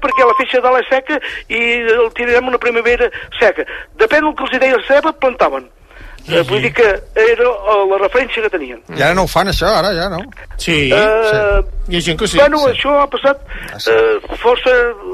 perquè la feixa de la seca i el tirarem una primavera seca. Depèn del que els deia la ceba, plantaven. Vull dir que era la referència que tenien. I ara no ho fan, això, ara ja, no? Sí, hi ha gent que sí. Bueno, això ha passat força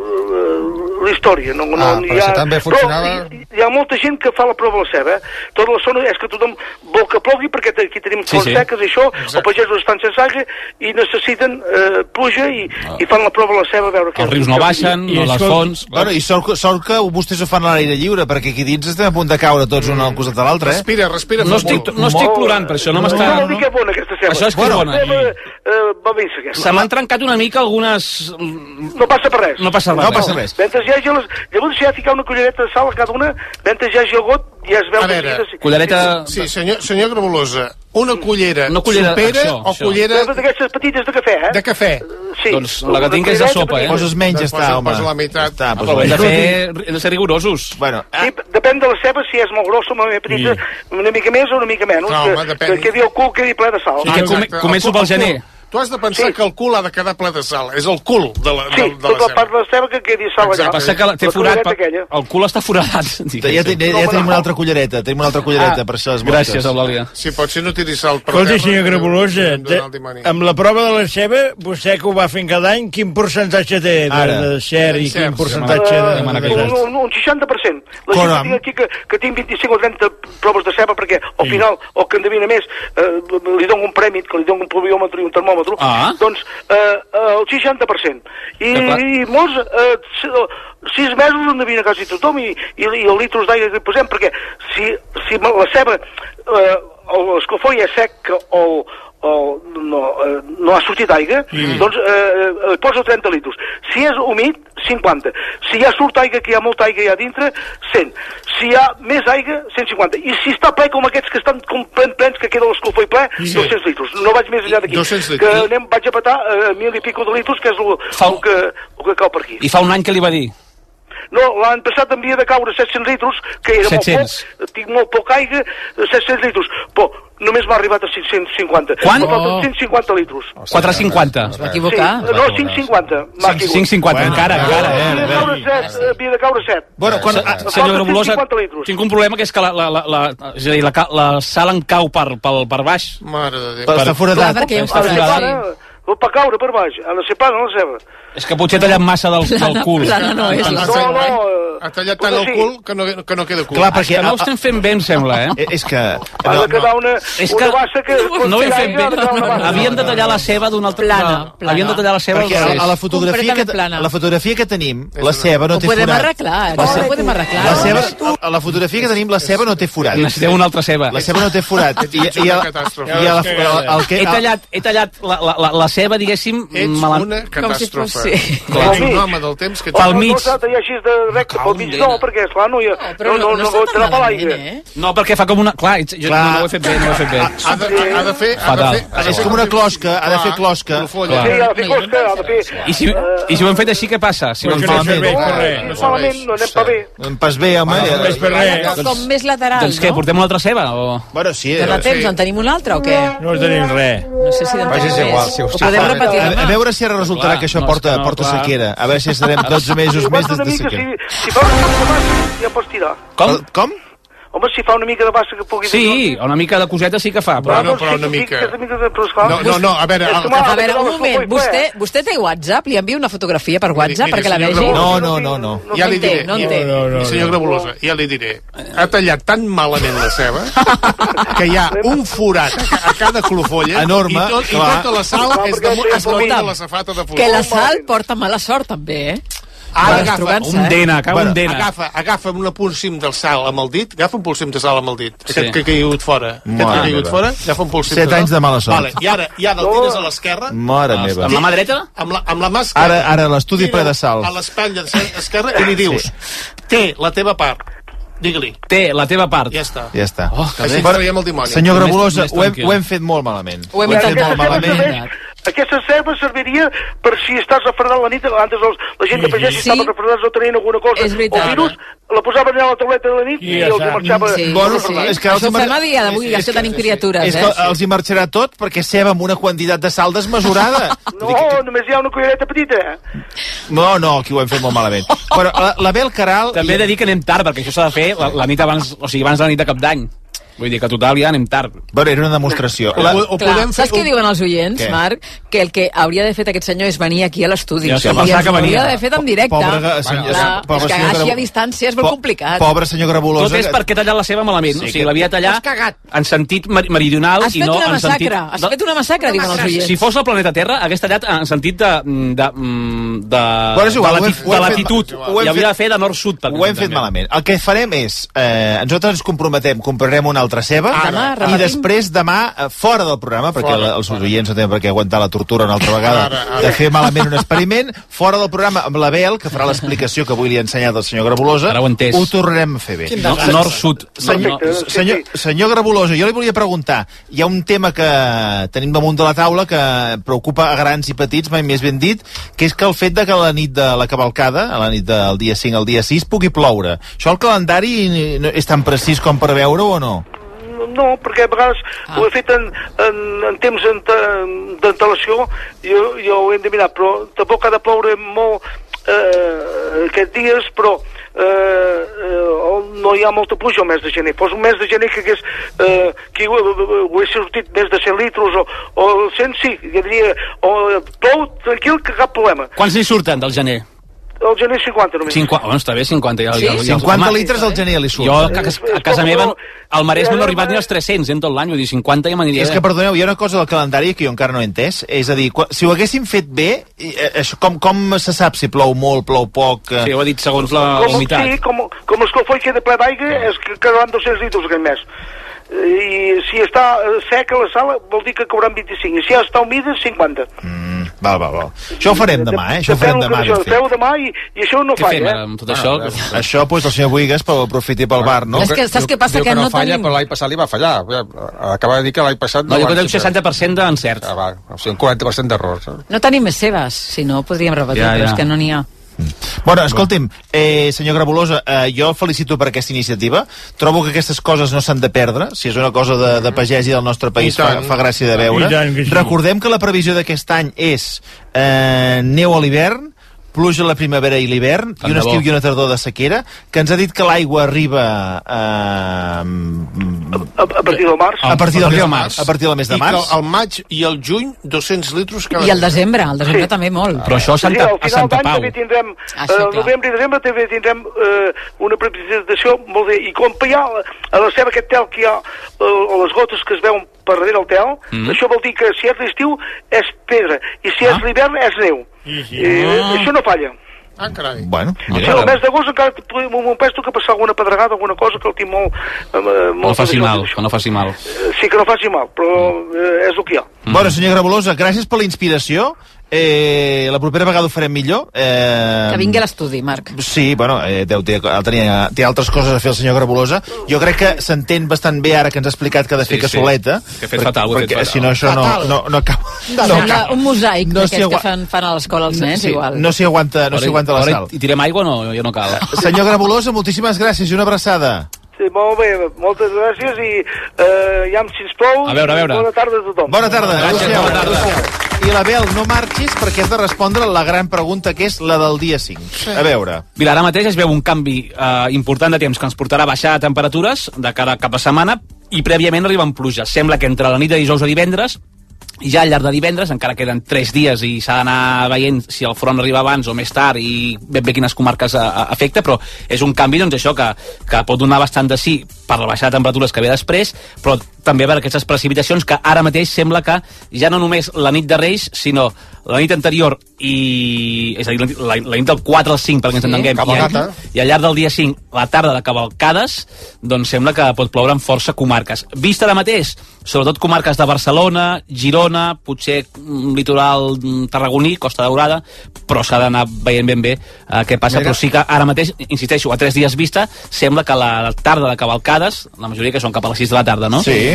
la història. Però si també funcionava... Hi ha molta gent que fa la prova de la ceba, Tota la zona és que tothom vol que plogui, perquè aquí tenim fonts seques i això, els pagesos estan sense aigua i necessiten pluja i fan la prova de la ceba a veure què... Els rius no baixen, no les fonts... Bueno, i sort que vostès ho fan a l'aire lliure, perquè aquí dins estem a punt de caure tots un al costat de l'altre, Respira. No estic plorant per això, no m'està... No vol dir que és bona aquesta ceba. Això és que és bona. Va bé, aquesta. Se m'han trencat una mica algunes... No passa per res. No passa res. Mentre hi hagi llavors ja ficar una cullereta de sal a cada una, mentre hi hagi el got, ja es veu... A veure, cullereta... Sí, senyor Grabolosa, una cullera supera o cullera... D'aquestes petites de cafè, De cafè. Sí. Doncs la que tinc és de sopa, Poses menys, està, home. Posa la meitat. Però hem de ser rigorosos. Bueno, sí, depèn de la ceba, si és molt grossa o molt petita, una mica més o una mica menys. Que quedi el cul, quedi ple de sal. Començo pel gener. Tu has de pensar que el cul ha de quedar ple de sal. És el cul de la ceba. Sí, tota la part de la ceba que quedi sal allà. Passa que té forat, el cul està foradat. Ja tenim una altra cullereta, per això les mosques. Gràcies, Eulàlia. Si potser no tiri sal per terra... Escolti, senyor Grabolosa, amb la prova de la ceba, vostè que ho va fent cada any, quin percentatge té de cert i quin percentatge de... Un 60%. La gent que tinc aquí, que tinc 25 o 30 proves de ceba, perquè al final, o que endevina més, li dono un prèmit, que li dono un pluviòmetre i un termòmetre, doncs el 60%. I molts 6 mesos endevina quasi tothom i el litros d'aigua que hi posem, perquè si la ceba l'escalfor ja és sec o no ha sortit aigua, doncs posa 30 litros. Si és humit, 50. Si ja surt aigua, que hi ha molta aigua ja dintre, 100. Si hi ha més aigua, 150. I si està ple com aquests que estan plens, que queda l'escalfor i ple, 200 litros. No vaig més enllà d'aquí. Que vaig a petar 1.000 i pico de litros, que és el que cau per aquí. I fa un any que li va dir? No, l'any passat havia de caure 700 litros, que era 700. Molt poc, tinc molt poc aigua, 700 litros, però només m'ha arribat a 550. Quan? 550 litros. 450. Es va equivocar? Sí, no, 550. 550, encara. Havia de caure 7. Bueno, senyor Grabolosa, tinc un problema, que és que la sal em cau per baix. Mare de Déu. Però està foradat. Per caure per baix, ha de ser plana la ceba. És que potser he tallat massa del cul. No, és ha tallat tant el cul que no queda cul. Clar, perquè no ho estem fent bé, em sembla, És que... Ha de quedar una bassa que... No ho hem fet bé. Havíem de tallar la ceba d'una altra... Plana. Havíem de tallar la ceba... Perquè a la fotografia que tenim, la ceba no té forat. Ho podem arreglar. A la fotografia que tenim, la ceba no té forat. Necessitem una altra ceba. La ceba no té forat. He tallat la ceba, diguéssim... Ets una catàstrofe. Ets un home del temps que... Pel mig. Pel mig no, perquè esclar no pot anar per l'aigua. No, perquè fa com una... Clar, jo no ho he fet bé, Ha de fer... És com una closca, ha de fer closca. Sí, ha de fer closca, ha de fer... I si ho hem fet així, què passa? Si ho hem fet malament, no anem pa bé. No em pas bé, home. Com més lateral, doncs què, portem una altra ceba? Bueno, sí. Cada temps en tenim una altra o què? No tenim res. No sé si en tenim més. Ho podem repetir demà. A veure si ara resultarà que això porta sequera. A veure si estarem 12 mesos més de sequera. Si fa una mica de bassa, ja pots tirar. Com? Home, si fa una mica de bassa que pugui... Sí, una mica de coseta sí que fa. Però una mica... No, a veure... A veure, un moment, vostè té WhatsApp? Li envia una fotografia per WhatsApp perquè la vegi? No. Ja li diré, senyor Grabolosa, ja li diré. Ha tallat tan malament la ceba que hi ha un forat a cada clofolla enorme i tota la sal és damunt de la safata de fusta. Que la sal porta mala sort, també, Ara agafa un dena, un dena. Agafa un polsim de sal amb el dit, agafa un polsim de sal amb el dit. Aquest que ha caigut fora. Agafa un polsim de sal. 7 anys de mala sort. I ara el tires a l'esquerra. Mare meva. Amb la mà dreta? Amb la mà esquerra. Ara l'estudi ple de sal. A l'espatlla esquerra i li dius: té la teva part. Digue-li. Té la teva part. Ja està. Oh, així traiem el dimoni. Senyor Grabolosa, ho hem fet molt malament. Ho hem fet molt malament. aquesta ceba serviria per si estàs refredant la nit, antes la gent de pagès si estaven refredats o tenien alguna cosa, o virus, la posaven allà a la tauleta de la nit i els marxava... Això ho fem a dia d'avui, ja que tenim criatures, És que els hi marxarà tot perquè ceba amb una quantitat de sal desmesurada. No, només hi ha una cullereta petita. No, aquí ho hem fet molt malament. Però la Bel Caral... També he de dir que anem tard, perquè això s'ha de fer la nit abans, o sigui, abans de la nit de Cap d'Any. Vull dir que total ja anem tard. Bueno, era una demostració. Saps què diuen els oients, Marc? Que el que hauria d'haver fet aquest senyor és venir aquí a l'estudi. I ens hauria d'haver fet en directe. És que així a distància és molt complicat. Pobre senyor Grabolosa. Tot és perquè ha tallat la seva malament. O sigui, l'havia tallat en sentit meridional i no en sentit... Has fet una massacre, diuen els oients. Si fos el planeta Terra, hagués tallat en sentit de latitud. I hauria de fer de nord-sud. Ho hem fet malament. El que farem és, nosaltres ens comprometem, comprarem una altra ceba i després demà fora del programa, perquè els oients no tenen per què aguantar la tortura una altra vegada de fer malament un experiment, fora del programa amb la Bel, que farà l'explicació que avui li ha ensenyat el senyor Grabolosa, ho tornarem a fer bé. Nord-sud. Senyor Grabolosa, jo li volia preguntar, hi ha un tema que tenim damunt de la taula que preocupa a grans i petits, mai més ben dit, que és que el fet de que la nit de la cavalcada, a la nit del dia 5 al dia 6, pugui ploure. Això el calendari és tan precís com per veure-ho o no? No, perquè a vegades ho he fet en temps d'antelació i ho hem de mirar, però tampoc ha de ploure molt aquests dies, però no hi ha molta pluja al mes de gener. Fos un mes de gener que ho hagués sortit més de 100 litres o 100, sí, jo diria, plou tranquil, que cap problema. Quants li surten del gener? El gener 50 només. 50, està bé, 50. Ja, sí? 50 litres al gener li surt. Jo a casa meva, al Maresme no he arribat ni als 300 en tot l'any, vull dir, 50 ja m'aniria bé. És que, perdoneu, hi ha una cosa del calendari que jo encara no he entès, és a dir, si ho haguéssim fet bé, com se sap si plou molt, plou poc? Sí, ho ha dit segons la humitat. Sí, com l'esclafó queda ple d'aigua, és que quedaran 200 litres aquell mes. I si està seca la sala vol dir que cauran 25, i si està humida 50. Val. Això ho farem demà, Això ho farem demà. Ho feu demà i això no falla, tot això? Això, doncs, el senyor Buigas aprofiti pel bar, no? És que saps què passa? Que no falla, però l'any passat li va fallar. Acaba de dir que l'any passat... No, jo crec un 60% d'encert. O sigui, un 40% d'errors. No tenim més cebes, si no podríem repetir, però és que no n'hi ha. Bueno, escolti'm, senyor Grabolosa, jo el felicito per aquesta iniciativa. Trobo que aquestes coses no s'han de perdre. Si és una cosa de pagès i del nostre país, fa gràcia de veure. Recordem que la previsió d'aquest any és neu a l'hivern, pluja a la primavera i l'hivern, i un estiu i una tardor de sequera, que ens ha dit que l'aigua arriba a partir del març. A partir del mes de març. I que al maig i al juny 200 litres cada dia. I al desembre també molt. Però això a Santa Pau. Al novembre i desembre també tindrem una precipitació molt bé. I com ja a la ceba aquest tel que hi ha, les gotes que es veuen per darrere el tel, això vol dir que si és l'estiu és pedra, i si és l'hivern és neu. Això no falla. Carai. Bueno, el mes d'agost encara m'ho penso que passar alguna pedregada, alguna cosa que el tinc molt... No faci mal, que no faci mal. Sí, que no faci mal, però és el que hi ha. Bueno, senyor Grabolosa, gràcies per la inspiració. La propera vegada ho farem millor. Que vingui a l'estudi, Marc. Sí, bueno, té altres coses a fer el senyor Grabolosa. Jo crec que s'entén bastant bé ara que ens ha explicat que ha de fer cassoleta. Que ha fet fatal, perquè si no això no acaba. Sembla un mosaic d'aquests que fan a l'escola els nens, igual. No s'hi aguanta la sal. I tirem aigua o ja no cal? Senyor Grabolosa, moltíssimes gràcies i una abraçada. Sí, molt bé, moltes gràcies i ja si ens plou, a veure. Bona tarda a tothom. Bona tarda. Gràcies. I la Bel, no marxis perquè has de respondre la gran pregunta que és la del dia 5. Sí. A veure. Mira, ara mateix es veu un canvi important de temps que ens portarà a baixar temperatures de cara a cap a setmana i prèviament arriben pluges. Sembla que entre la nit de dijous a divendres i ja al llarg de divendres, encara queden 3 dies i s'ha d'anar veient si el front arriba abans o més tard i ben bé quines comarques afecta, però és un canvi, doncs, això que pot donar bastant de sí per la baixada de temperatures que ve després, però també per aquestes precipitacions que ara mateix sembla que ja no només la nit de Reis, sinó la nit anterior és a dir, la nit del 4 al 5, perquè ens entenguem, i al llarg del dia 5, la tarda de cavalcades, doncs sembla que pot ploure en força comarques. Vista ara mateix, sobretot comarques de Barcelona, Girona, potser litoral tarragoní, Costa Daurada, però s'ha d'anar veient ben bé què passa. Però sí que ara mateix, insisteixo, a 3 dies vista, sembla que la tarda de cavalcades, la majoria que són cap a les 6 de la tarda, no? Sí.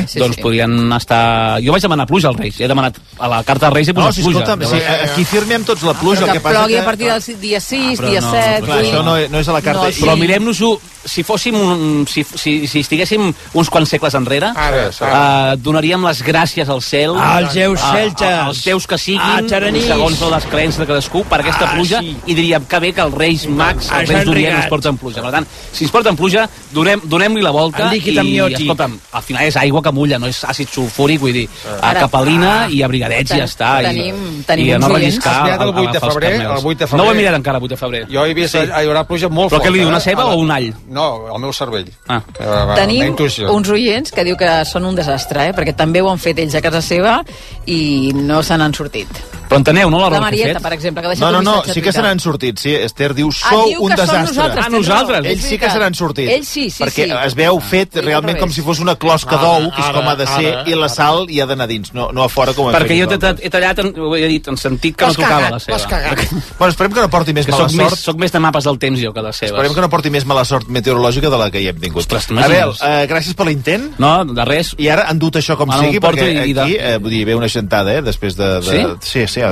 doncs podrien estar... Jo vaig demanar pluja als Reis, he demanat a la carta dels Reis he posat pluja. Aquí firmem tots la pluja. Que plogui a partir del dia 6, dia 7... Això no és a la carta. Però mirem-nos-ho, si estiguéssim uns quants segles enrere, donaríem les gràcies al cel, als déus que siguin, segons les creences de cadascú, per aquesta pluja, i diríem que bé que els Reis Mags, els Reis d'Orient ens porten pluja. Per tant, si ens porten pluja, donem-li la volta i, escolta'm, al final és aigua que mulla, no és àcid sulfúric, vull dir, capelina i abrigadets i ja està. Tenim no relliscar el 8 de febrer. No ho he mirat encara, el 8 de febrer. Jo he vist hi haurà pluja molt forta. Però què li diu, una ceba o un all? No, el meu cervell. Tenim uns oients que diu que són un desastre, perquè també ho han fet ells a casa seva i no se n'han sortit. Però enteneu, no, la Marieta, per exemple, que ha deixat un missatge a Twitter. Sí que se n'han sortit, sí. Esther diu, sou un desastre. Nosaltres. Ells sí que se n'han sortit. Ells sí. Perquè es veu fet realment com si fos una closca d'ou, que és com ha de ser, i la sal hi ha d'anar dins, no a fora com hem fet. Perquè jo he tallat, ho he dit, en sentit que no tocava la seva. Bueno, esperem que no porti més mala sort. Soc més de mapes del temps jo que les seves. Esperem que no porti més mala sort meteorològica de la que hi hem tingut. Abel, gràcies per l'intent. No, de res. I ara han dut això com sigui, perquè aquí ve una xantada, després de... Sí? Sí,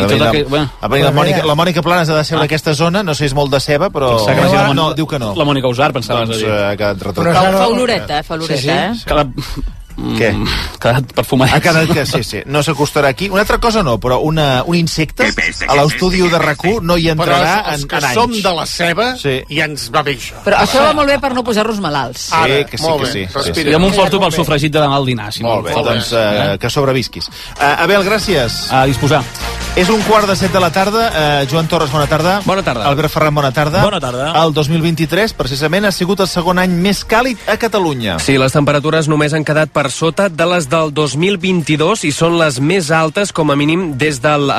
la Mònica Planas ha de ser d'aquesta zona, no sé, és molt de ceba, però... No, diu que no. La Mònica Usar, pensava. Doncs ha quedat retratat. Fa oloreta, Què? Ha quedat perfumat. Ha quedat que sí. No s'acostarà aquí. Una altra cosa no, però un insecte a l'estudi de RAC1 no hi entrarà en anys. Però som de la ceba i ens va bé això. Però això va molt bé per no posar-nos malalts. Sí, que sí. Jo m'emporto pel sofregit de demà al dinar. Molt bé, doncs que sobrevisquis. Abel, gràcies. A disposar. És 1:15 de la tarda. Joan Torres, bona tarda. Bona tarda. Albert Ferran, bona tarda. Bona tarda. El 2023, precisament, ha sigut el segon any més càlid a Catalunya. Sí, les temperatures només han quedat per sota de les del 2022 i són les més altes, com a mínim, des del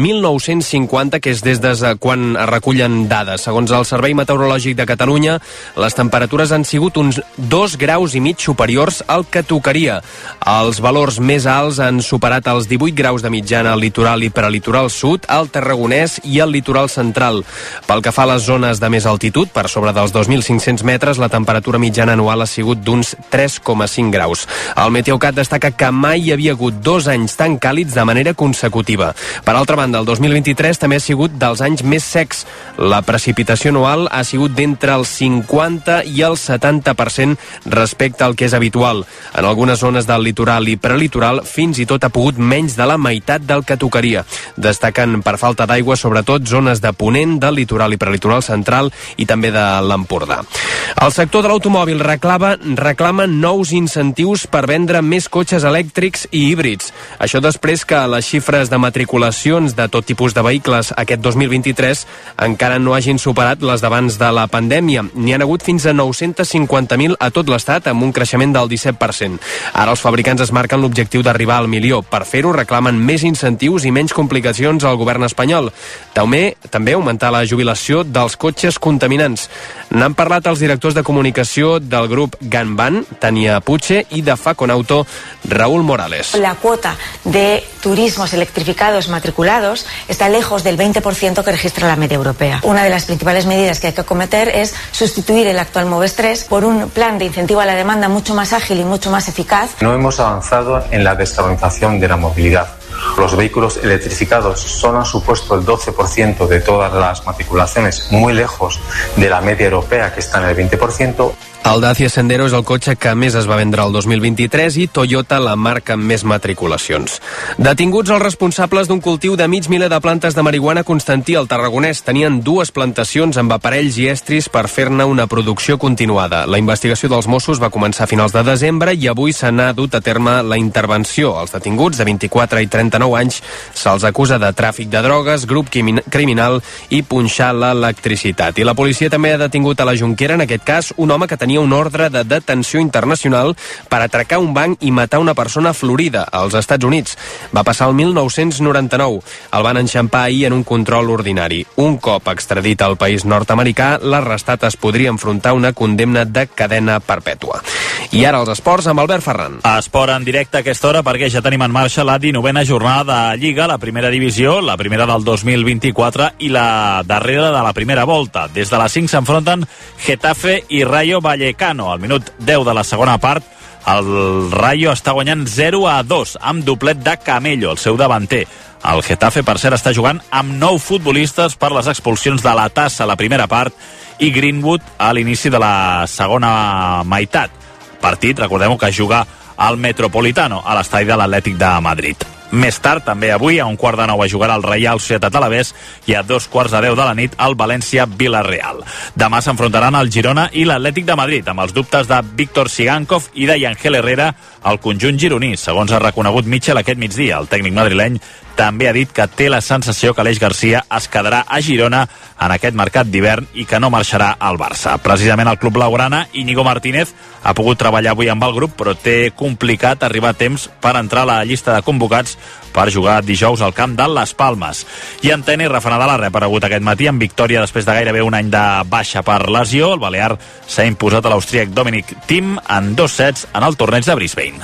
1950, que és des de quan es recullen dades. Segons el Servei Meteorològic de Catalunya, les temperatures han sigut uns 2,5 graus superiors al que tocaria. Els valors més alts han superat els 18 graus de mitjana al litoral i prelitoral sud, al Tarragonès i al litoral central. Pel que fa a les zones de més altitud, per sobre dels 2.500 metres, la temperatura mitjana anual ha sigut d'uns 3,5 graus. El Meteocat destaca que mai hi havia hagut 2 anys tan càlids de manera consecutiva. Per altra banda, el 2023 també ha sigut dels anys més secs. La precipitació anual ha sigut d'entre el 50 i el 70% respecte al que és habitual. En algunes zones del litoral i prelitoral fins i tot ha pogut menys de la meitat del que tocaria. Destaquen per falta d'aigua sobretot zones de ponent, del litoral i prelitoral central i també de l'Empordà. El sector de l'automòbil reclama nous incentius per vendre més cotxes elèctrics i híbrids. Això després que les xifres de matriculacions de tot tipus de vehicles aquest 2023 encara no hagin superat les d'abans de la pandèmia. N'hi han hagut fins a 950.000 a tot l'estat, amb un creixement del 17%. Ara els fabricants es marquen l'objectiu d'arribar al milió. Per fer-ho reclamen més incentius i menys complicacions al govern espanyol. També augmentar la jubilació dels cotxes contaminants. N'han parlat els directors de comunicació del grup Ganban, Tania Puche, i de Faconauto, Raúl Morales. La cuota de turismos electrificados matriculados está lejos del 20% que registra la media europea. Una de las principales medidas que hay que acometer es sustituir el actual MOVES 3 por un plan de incentivo a la demanda mucho más ágil y mucho más eficaz. No hemos avanzado en la descarbonización de la movilidad. Los vehículos electrificados solo han supuesto el 12% de todas las matriculaciones, muy lejos de la media europea, que está en el 20%. El Dacia Sandero és el cotxe que més es va vendre el 2023 i Toyota la marca amb més matriculacions. Detinguts els responsables d'un cultiu de mig miler de plantes de marihuana a Constantí, al Tarragonès. Tenien 2 plantacions amb aparells i estris per fer-ne una producció continuada. La investigació dels Mossos va començar a finals de desembre i avui se n'ha dut a terme la intervenció. Els detinguts, de 24 i 39 anys, se'ls acusa de tràfic de drogues, grup criminal i punxar l'electricitat. I la policia també ha detingut a la Jonquera, en aquest cas, un home que tenia un ordre de detenció internacional per atracar un banc i matar una persona a Florida, als Estats Units. Va passar el 1999. El van enxampar ahir en un control ordinari. Un cop extradit al país nord-americà, l'arrestat es podria enfrontar una condemna de cadena perpètua. I ara els esports amb Albert Ferran. Esport en directe a aquesta hora perquè ja tenim en marxa la 19a jornada de Lliga, la primera divisió, la primera del 2024 i la darrera de la primera volta. Des de les 5 s'enfronten Getafe i Rayo Vallecano. Al minut 10 de la segona part, El Rayo està guanyant 0-2 amb doblet de Camello, el seu davanter. El Getafe, per cert, està jugant amb 9 futbolistes per les expulsions de la Tassa a la primera part i Greenwood a l'inici de la segona meitat. Partit, recordem que juga al Metropolitano, a l'estadi de l'Atlètic de Madrid. Més tard, també avui, a 8:45 jugarà el Reial Societat Alavés i a 2:10 de la nit el València-Villarreal. Demà s'enfrontaran el Girona i l'Atlètic de Madrid, amb els dubtes de Víctor Sigankov i de Yangel Herrera al conjunt gironí. Segons ha reconegut Mitchell aquest migdia, el tècnic madrileny també ha dit que té la sensació que Aleix Garcia es quedarà a Girona en aquest mercat d'hivern i que no marxarà al Barça. Precisament el club blaugrana, Íñigo Martínez, ha pogut treballar avui amb el grup, però té complicat arribar a temps per entrar a la llista de convocats per jugar dijous al camp de Les Palmes. I en tenis, Rafa Nadal ha reaparegut aquest matí amb victòria després de gairebé un any de baixa per lesió. El balear s'ha imposat a l'austríac Dominic Thiem en 2 sets en el torneig de Brisbane.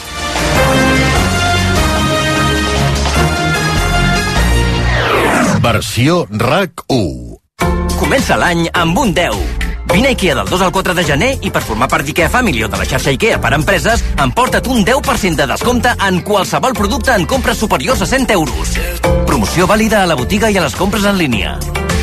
Versió RAC1. Comença l'any amb un 10. Vine a IKEA del 2 al 4 de gener i per formar part d'IKEA Family o de la xarxa IKEA per empreses, emporta't un 10% de descompte en qualsevol producte en compres superiors a 100 euros. Promoció vàlida a la botiga i a les compres en línia.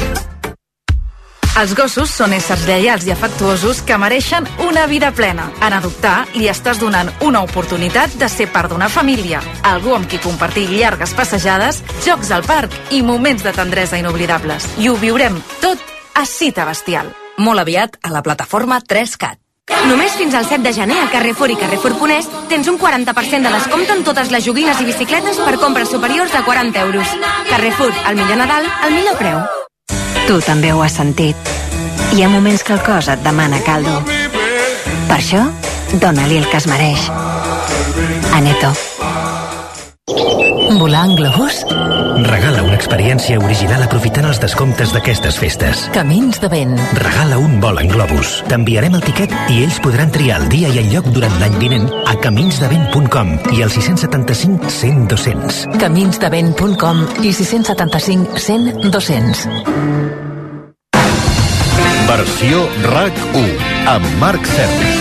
Els gossos són éssers lleials i afectuosos que mereixen una vida plena. En adoptar, li estàs donant una oportunitat de ser part d'una família, algú amb qui compartir llargues passejades, jocs al parc i moments de tendresa inoblidables. I ho viurem tot a Cita Bestial. Molt aviat a la plataforma 3CAT. Només fins al 7 de gener a Carrefour i Carrefour.es tens un 40% de descompte en totes les joguines i bicicletes per compres superiors a 40 euros. Carrefour, el millor Nadal, al millor preu. Tu també ho has sentit. Hi ha moments que el cos et demana caldo. Per això, dona-li el que es mereix. Aneto. Volar en globus? Regala una experiència original aprofitant els descomptes d'aquestes festes. Camins de vent. Regala un vol en globus. T'enviarem el tiquet i ells podran triar el dia i el lloc durant l'any vinent a caminsdevent.com i al 675 100 200. Caminsdevent.com i 675 100 200. Versió RAC1 amb Marc Serra.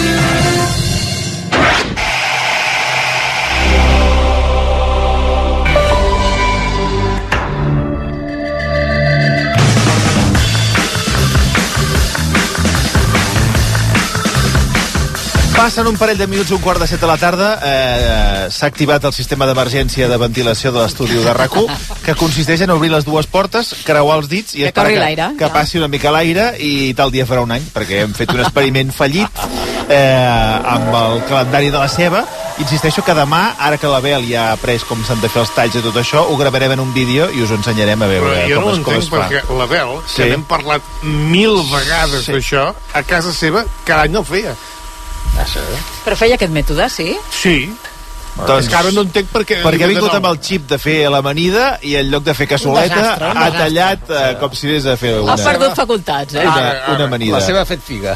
Passen un parell de minuts, 1:15 de la tarda. S'ha activat el sistema d'emergència de ventilació de l'estudi de RAC1, que consisteix en obrir les dues portes, creuar els dits i esperar que passi una mica l'aire, i tal dia farà un any, perquè hem fet un experiment fallit amb el calendari de la ceba. Insisteixo que demà, ara que l'Abel ja ha après com s'han de fer els talls i tot això, ho gravarem en un vídeo i us ho ensenyarem a veure com es fa. Jo no entenc perquè l'Abel, que n'hem parlat 1000 vegades d'això, a casa seva cada any no el feia. Però feia aquest mètode, sí? Sí. Doncs, és que ara no entenc perquè ha vingut amb el xip de fer l'amanida i en lloc de fer cassoleta ha tallat com si anés a fer una... Ha perdut facultats, una amanida. La seva ha fet figa.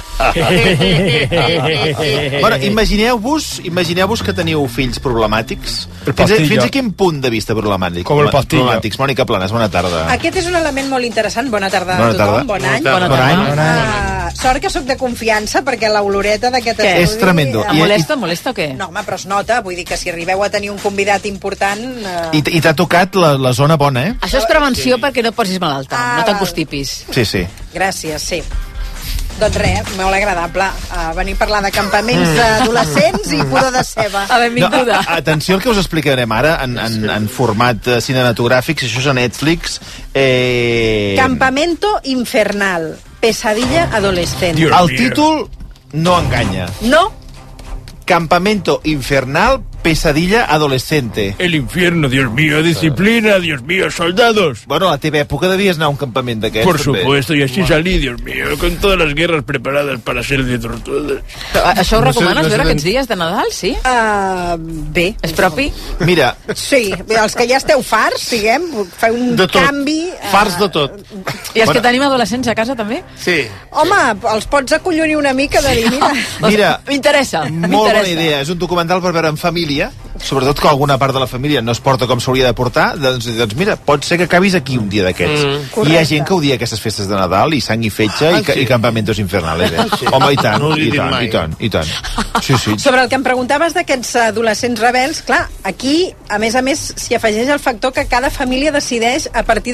Bueno, imagineu-vos que teniu fills problemàtics. Fins a quin punt de vista problemàtics? Com el pastillo. Mònica Planes, bona tarda. Aquest és un element molt interessant. Bona tarda a tothom, bon any. Sort que sóc de confiança, perquè l'oloreta d'aquest estudi... És tremendo. Molesta o què? No, home, però es nota, vull dir que si arribeu a tenir un convidat important... I t'ha tocat la zona bona, eh? Això és prevenció perquè no et posis malalta, no t'encostipis. Sí. Gràcies, sí. Doncs res, molt agradable venir a parlar de campaments adolescents i pudor de ceba. Benvinguda. Atenció al que us explicarem ara en format cinematogràfic, si això és a Netflix. Campamento infernal, pesadilla adolescente. El títol no enganya. No. Campamento infernal, pesadilla adolescente. El infierno, Dios mío, disciplina, Dios mío, soldados. Bueno, a la teva època debies anar a un campament d'aquests. Por supuesto, y así salí, Dios mío, con todas las guerras preparadas para ser de tortugas. Això ho recomanes veure aquests dies de Nadal, sí? Bé. És propi? Mira. Sí, els que ja esteu farts, diguem, feu un canvi... Farts de tot. I els que tenim adolescents a casa, també? Sí. Home, els pots acollonir una mica de dir, mira. M'interessa. Molt bona idea. És un documental per veure en família, sobretot que alguna part de la família no es porta com s'hauria de portar, doncs mira, pot ser que acabis aquí un dia d'aquests. I hi ha gent que odia aquestes festes de Nadal i sang i fetge i campamentos infernales, Home, i tant. Sí. Sobre el que em preguntaves d'aquests adolescents rebels, clar, aquí, a més, s'hi afegeix el factor que cada família decideix a partir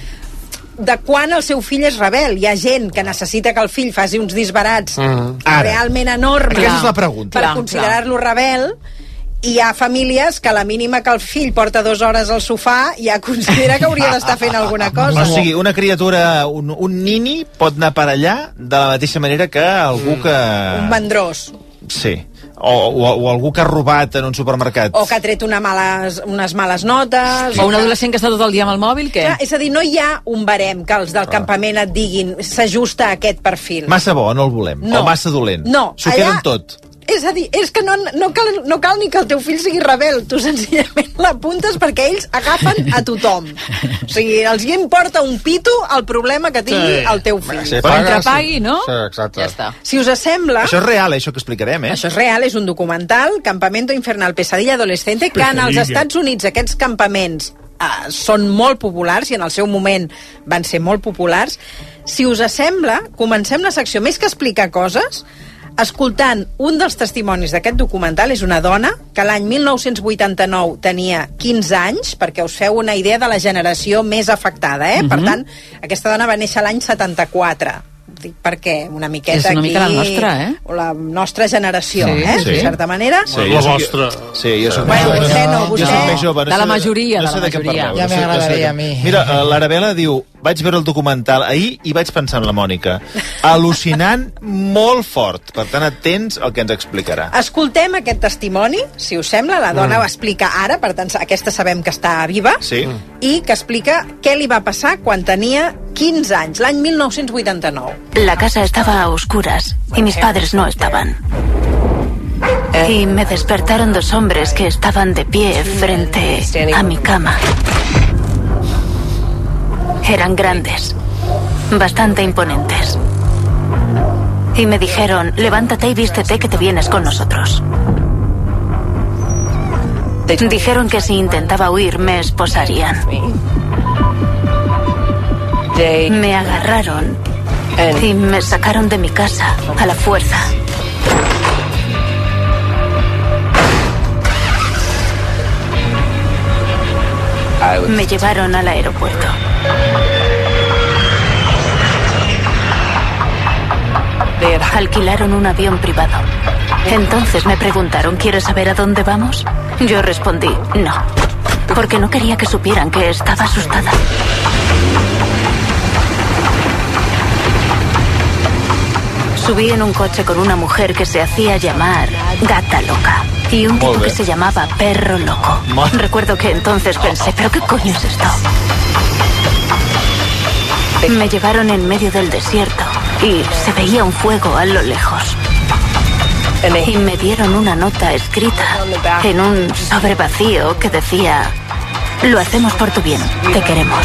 de quan el seu fill és rebel. Hi ha gent que necessita que el fill faci uns disbarats realment enormes. Aquesta és la pregunta. Per considerar-lo rebel. I hi ha famílies que a la mínima que el fill porta 2 hores al sofà ja considera que hauria d'estar fent alguna cosa. O sigui, una criatura, un nini pot anar per allà de la mateixa manera que algú que... Un mandrós. Sí. O algú que ha robat en un supermercat. O que ha tret unes males notes. O un adolescent que està tot el dia amb el mòbil, què? Clar, és a dir, no hi ha un barem que els del campament et diguin s'ajusta a aquest perfil. Massa bo, no el volem. No. O massa dolent. No. S'ho queden tot. És a dir, és que no cal ni que el teu fill sigui rebel, tu senzillament l'apuntes perquè ells agafen a tothom. O sigui, els hi importa un pito el problema que tingui el teu fill. Però entre pagui, no? Sí, exacte. Ja està. Si us sembla... Això és real, això que explicarem, Això és real, és un documental, Campamento Infernal Pesadilla Adolescente, que en els Estats Units aquests campaments són molt populars i en el seu moment van ser molt populars. Si us sembla, comencem la secció més que explicar coses escoltant un dels testimonis d'aquest documental. És una dona que l'any 1989 tenia 15 anys, perquè us feu una idea de la generació més afectada, Per tant, aquesta dona va néixer l'any 74. Dic perquè una miqueta és una mica aquí... la nostra, La nostra generació, Sí. De certa manera. Sí, la vostra. Sí, jo soc vostè no, vostè... Jo soc més jove. De la majoria, no sé de què parleu. Ja m'agradaria a mi. Mira, l'Arabela diu, vaig veure el documental ahir i vaig pensar en la Mònica. Al·lucinant molt fort. Per tant, atents al que ens explicarà. Escoltem aquest testimoni, si us sembla. La dona ho explica ara, per tant, aquesta sabem que està viva. Sí. I que explica què li va passar quan tenia 15 anys, l'any 1989. La casa estaba a oscuras y mis padres no estaban. Y me despertaron 2 hombres que estaban de pie frente a mi cama. Eran grandes, bastante imponentes. Y me dijeron, levántate y vístete que te vienes con nosotros. Dijeron que si intentaba huir me esposarían. Me agarraron y me sacaron de mi casa a la fuerza. Me llevaron al aeropuerto. Alquilaron un avión privado. Entonces me preguntaron, ¿quieres saber a dónde vamos? Yo respondí, no, porque no quería que supieran que estaba asustada. Subí en un coche con una mujer que se hacía llamar Gata Loca y un tipo que se llamaba Perro Loco. Recuerdo que entonces pensé, ¿pero qué coño es esto? Me llevaron en medio del desierto y se veía un fuego a lo lejos. Y me dieron una nota escrita en un sobre vacío que decía, lo hacemos por tu bien, te queremos.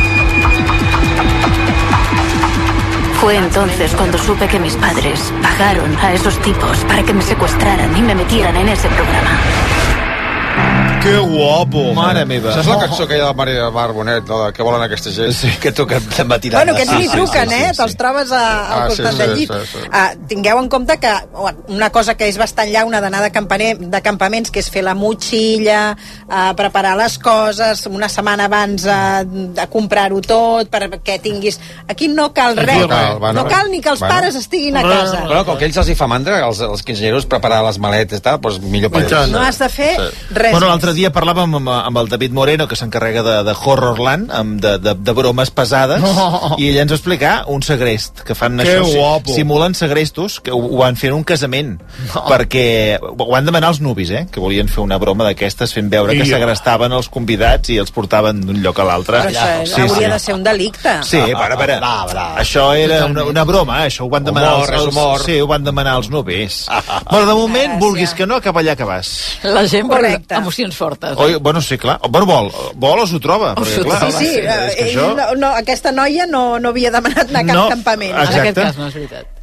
Fue entonces cuando supe que mis padres pagaron a esos tipos para que me secuestraran y me metieran en ese programa. Que guapo! Mare meva. Això és la cançó que hi ha de Maria Mar Bonet, no? De què volen aquesta gent? Sí, que toquen de matinada. Bueno, aquests li truquen, Te'ls trobes al costat del llit. Tingueu en compte que una cosa que és bastant llauna d'anar de campaments, que és fer la motxilla, preparar les coses, una setmana abans de comprar-ho tot, perquè tinguis... Aquí no cal res. No cal ni que els pares estiguin a casa. Però com que ells els hi fa mandra, els quinceanyeros, preparar les maletes i tal, doncs millor per ells. No has de fer res. Bueno, l'altre dia parlàvem amb el David Moreno, que s'encarrega de Horrorland, de bromes pesades, i ell ens va explicar un segrest, que fan això, simulen segrestos, que ho van fer en un casament, perquè ho van demanar els nuvis, que volien fer una broma d'aquestes, fent veure que segrestaven els convidats i els portaven d'un lloc a l'altre. Però això hauria de ser un delicte. Sí, això era una broma, això ho van demanar ho van demanar els nuvis. Però de moment, vulguis que no, cap allà que vas. La gent vol emocions fortes. Bueno, sí, clar. Bueno, vol o s'ho troba. Sí, aquesta noia no havia demanat anar a cap campament. En aquest cas no és veritat.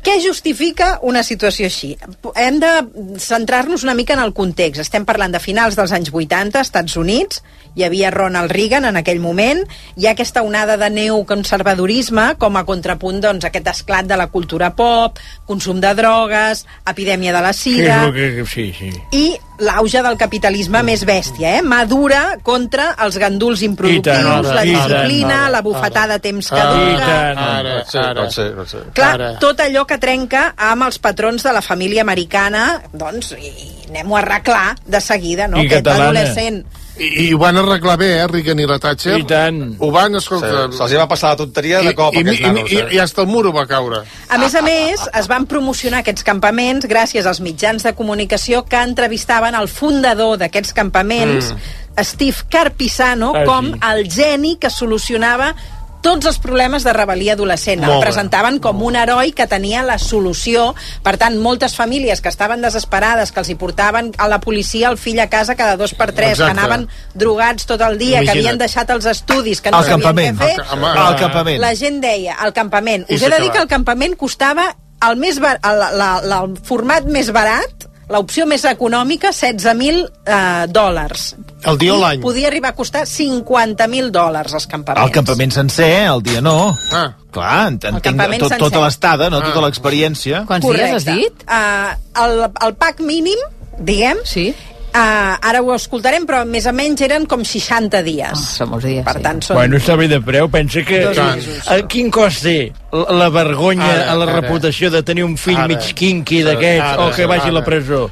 Què justifica una situació així? Hem de centrar-nos una mica en el context. Estem parlant de finals dels anys 80, Estats Units, hi havia Ronald Reagan en aquell moment, hi ha aquesta onada de neoconservadorisme com a contrapunt, doncs, aquest esclat de la cultura pop, consum de drogues, epidèmia de la sida... Sí. I l'auge del capitalisme més bèstia, mà dura contra els ganduls improductius, la disciplina, la bufetada a temps que dura... Clar, tot allò que trenca amb els patrons de la família americana, doncs, i anem-ho a arreglar de seguida, no? Aquest adolescent... I ho van arreglar bé, Reagan i la Thatcher. I tant. Ho van, escolta... Se'ls va passar la tonteria de cop, aquests nanos. I hasta el muro va caure. A més, es van promocionar aquests campaments gràcies als mitjans de comunicació que entrevistaven el fundador d'aquests campaments, Steve Carpisano, com el geni que solucionava tots els problemes de rebel·lia adolescent. El presentaven com un heroi que tenia la solució. Per tant, moltes famílies que estaven desesperades, que els hi portaven a la policia el fill a casa cada 2 per 3, que anaven drogats tot el dia, que havien deixat els estudis, que no sabien què fer. Al campament. La gent deia, al campament. Us he de dir que el campament costava el format més barat, l'opció més econòmica, $16.000. El dia o l'any? Podia arribar a costar $50.000 els campaments. El campament sencer, el dia no. Clar, entenc tota l'estada, no tota l'experiència. Quants dies has dit? El pack mínim, diguem, ara ho escoltarem, però més o menys eren com 60 dies. Són molts dies, per tant, són... Bueno, està bé de preu, pensa que... Quin cost té la vergonya a la reputació de tenir un fill mig quinqui d'aquests, o que vagi a la presó?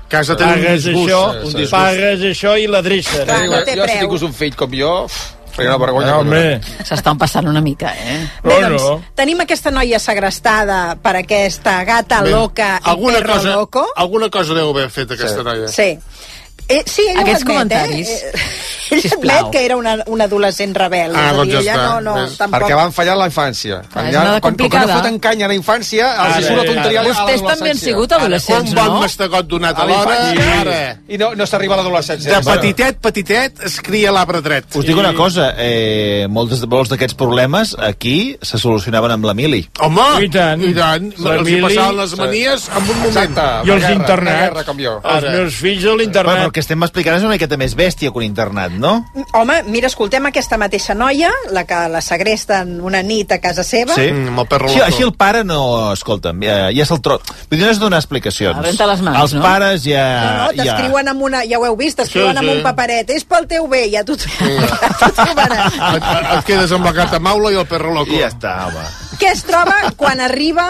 Pagues això i l'adreça. Jo, si tingués un fill com jo... Una vergonya. S'estan passant una mica, Doncs, tenim aquesta noia segrestada per aquesta gata loca i perro loco. Alguna cosa deu haver fet aquesta noia. Sí. Sí, ella aquests ho admet, comentaris. Ell admet que era un adolescent rebel. Doncs ja està. Tampoc... Perquè van fallar la infància. Quan no foten canya a la infància, els surt la tonteria a l'adolescència. Vostès també han sigut adolescents, no? Un bon mastegot donat a l'hora. I no s'arriba a l'adolescència. De petitet, es cria l'arbre dret. Us dic una cosa, molts d'aquests problemes aquí se solucionaven amb l'Emili. Home, i tant. Els hi passaven les manies en un moment. I els internats. Els meus fills a l'internat. El que estem explicant és una miqueta més bèstia que un internat, no? Home, mira, escoltem aquesta mateixa noia, la que la segresten una nit a casa seva. Sí, amb el perro loco. Així el pare no... Escolta'm, ja se'l troba. Vull dir, no és donar explicacions. Renta les mans, els pares ja... No, t'escriuen amb una... Ja ho heu vist, t'escriuen amb un paperet. És pel teu bé, ja t'ho trobaràs. Et quedes amb la gata maula i el perro loco. I ja està, home. Què es troba quan arriba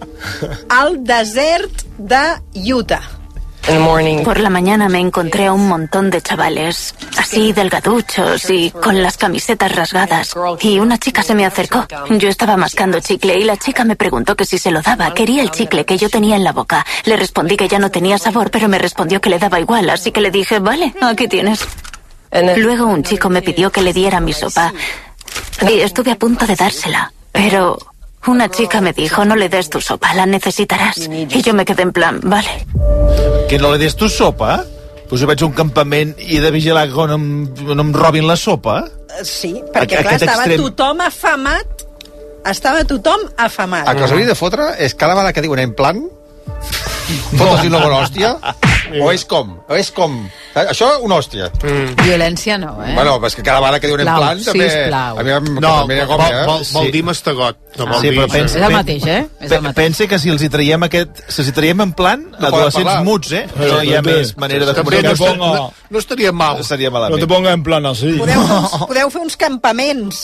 al desert de Utah? Por la mañana me encontré a un montón de chavales, así delgaduchos y con las camisetas rasgadas. Y una chica se me acercó. Yo estaba mascando chicle y la chica me preguntó que si se lo daba. Quería el chicle que yo tenía en la boca. Le respondí que ya no tenía sabor, pero me respondió que le daba igual, así que le dije, vale, aquí tienes. Luego un chico me pidió que le diera mi sopa y estuve a punto de dársela, pero... Una chica me dijo, no le des tu sopa, la necesitaràs. I jo me quedé en plan, vale. Que no le des tu sopa? Pues jo vaig a un campament i he de vigilar que no em robin la sopa? Sí, perquè clar, estava tothom afamat. Estava tothom afamat. El que us hauria de fotre és cada vegada que diuen en plan... Fotos-hi una bona hòstia? O és com? Això, una hòstia. Violència no, Bueno, és que cada vegada que diuen en plan també... Vol dir mastegot. És el mateix, És el mateix. Pensa que si els hi traiem en plan, adolescents muts, no hi ha més manera de comunicar. No estaria mal. No te ponga en plan así. Podeu fer uns campaments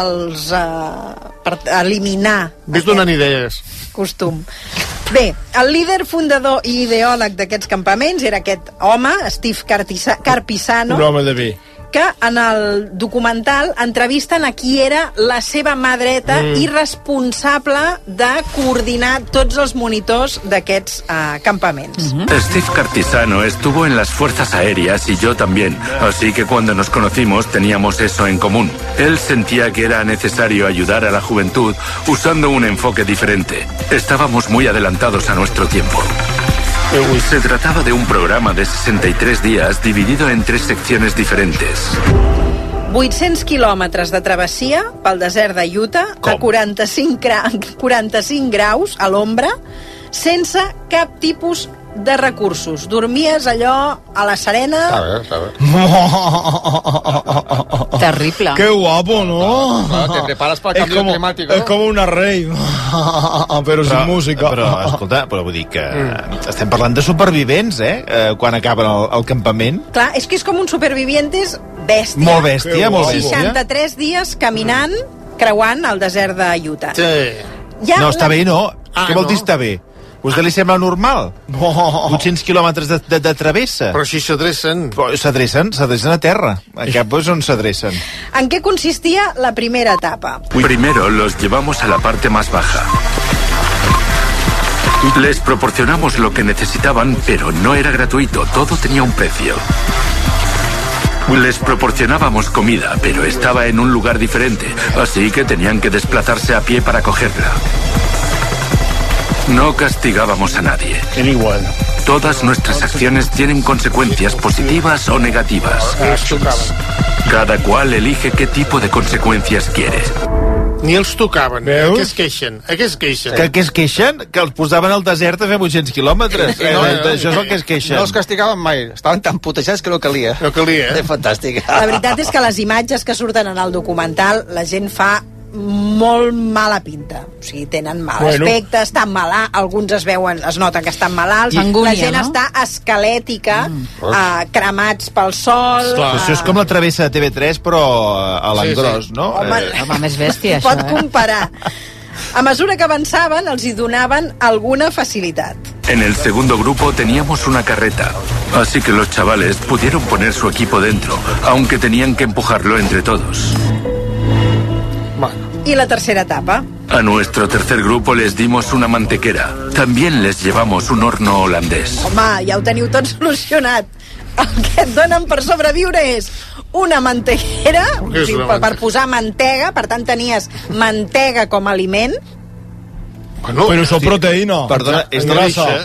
per eliminar... Ves donant idees. Costum. Bé, el líder fundador i ideòleg d'aquests campaments era aquest home, Steve Carpisano. Un home de bé. Que en el documental entrevisten a qui era la seva mà dreta i responsable de coordinar tots els monitors d'aquests campaments. Steve Carpisano estuvo en las fuerzas aéreas y yo también, así que cuando nos conocimos teníamos eso en común. Él sentía que era necesario ayudar a la juventud usando un enfoque diferente. Estábamos muy adelantados a nuestro tiempo. Se trataba de un programa de 63 días dividido en 3 secciones diferentes. 800 quilòmetres de travessia pel desert de Utah a 45 graus a l'ombra, sense cap tipus de recursos. Dormies allò a la serena. Està bé. Terrible. Qué guapo, ¿no? Te preparas para el cambio climático. Es como una rave, però sin música. Però, escolta, vull dir que estem parlant de supervivents, quan acaben el campament. Clar, és que és com un supervivientes bèstia. Molt bèstia, molt bèstia. 63 dies caminant, creuant el desert de Utah. Sí. No, està bé, no. Què vol dir està bé? Vostè li sembla normal? 800 quilòmetres de travessa. Però si s'adrecen. S'adrecen a terra. A cap és on s'adrecen. ¿En qué consistía la primera etapa? Primero los llevamos a la parte más baja. Les proporcionamos lo que necesitaban, pero no era gratuito, todo tenía un precio. Les proporcionábamos comida, pero estaba en un lugar diferente, así que tenían que desplazarse a pie para cogerla. No castigábamos a nadie. Era igual. Todas nuestras acciones tienen consecuencias positivas o negativas. Cada cual elige qué tipo de consecuencias quiere. Ni els tocaven. Veus? Què es queixen? Que es queixen? Que els posaven al desert a fer 800 quilòmetres. Això és el que es queixen. No els castigaven mai. Estaven tan putejats que no calia. No calia, És fantàstic. La veritat és que les imatges que surten en el documental, la gent fa molt mala pinta. O sigui, tenen mal aspecte, estan malalts, alguns es nota que estan malalts, la gent està esquelètica, cremats pel sol. Això és com la travessa de TV3, però a l'engròs, no? Home, més bèstia, això. Pot comparar. A mesura que avançaven, els hi donaven alguna facilitat. En el segundo grupo teníamos una carreta, así que los chavales pudieron poner su equipo dentro, aunque tenían que empujarlo entre todos. ¿Y la tercera etapa? A nuestro tercer grupo les dimos una mantequera. También les llevamos un horno holandés. Home, ja ho teniu tot solucionat. El que et donen per sobreviure és una mantequera, per posar mantega, per tant tenies mantega com a aliment. Bueno, però això proteïna. Perdona, és de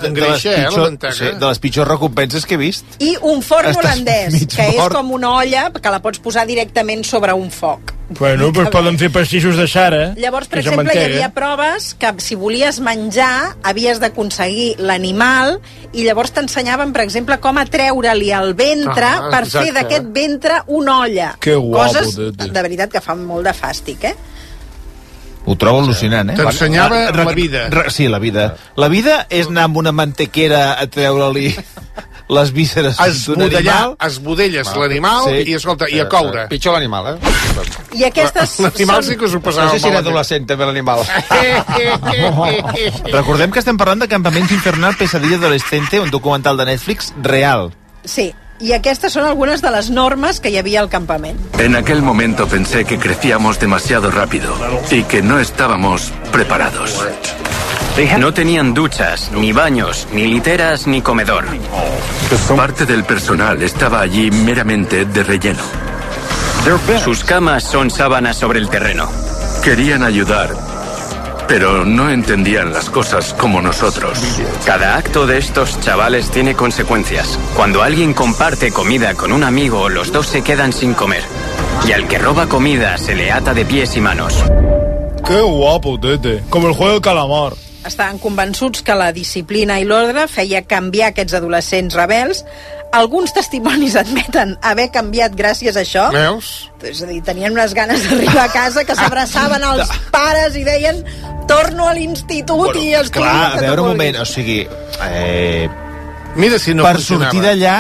les pitjors recompenses que he vist. I un forn holandès, que és com una olla que la pots posar directament sobre un foc. Bueno, doncs poden fer pastissos de Sara. Llavors, per exemple, hi havia proves que si volies menjar havies d'aconseguir l'animal i llavors t'ensenyaven, per exemple, com a treure-li el ventre per fer d'aquest ventre una olla. Que guapo. Coses, de veritat, que fan molt de fàstic, Ho trobo al·lucinant, T'ensenyava la vida. Sí, la vida. La vida és anar amb una mantequera a treure-li les vísceres d'un animal. Esbudelles l'animal i, escolta, i a coure. Pitjor l'animal, I aquestes l'animal sí que s'ho passava. No sé si era adolescent, també, l'animal. Recordem que estem parlant de Campamento Infernal Pesadilla Adolescente, un documental de Netflix real. Sí. Y aquestes son algunas de las normas que hi havia al campament. En aquel momento pensé que crecíamos demasiado rápido y que no estábamos preparados. No tenían duchas, ni baños, ni literas, ni comedor. Parte del personal estaba allí meramente de relleno. Sus camas son sábanas sobre el terreno. Querían ayudar, pero no entendían las cosas como nosotros. Cada acto de estos chavales tiene consecuencias. Cuando alguien comparte comida con un amigo, los dos se quedan sin comer. Y al que roba comida se le ata de pies y manos. ¡Qué guapo, Tete! Com el juego del calamar. Estaven convençuts que la disciplina i l'ordre feia canviar aquests adolescents rebels. Alguns testimonis admeten haver canviat gràcies a això. Veus? És a dir, tenien unes ganes d'arribar a casa que s'abraçaven als pares i deien torno a l'institut i els clar, a veure un moment, o sigui mira si no per sortir d'allà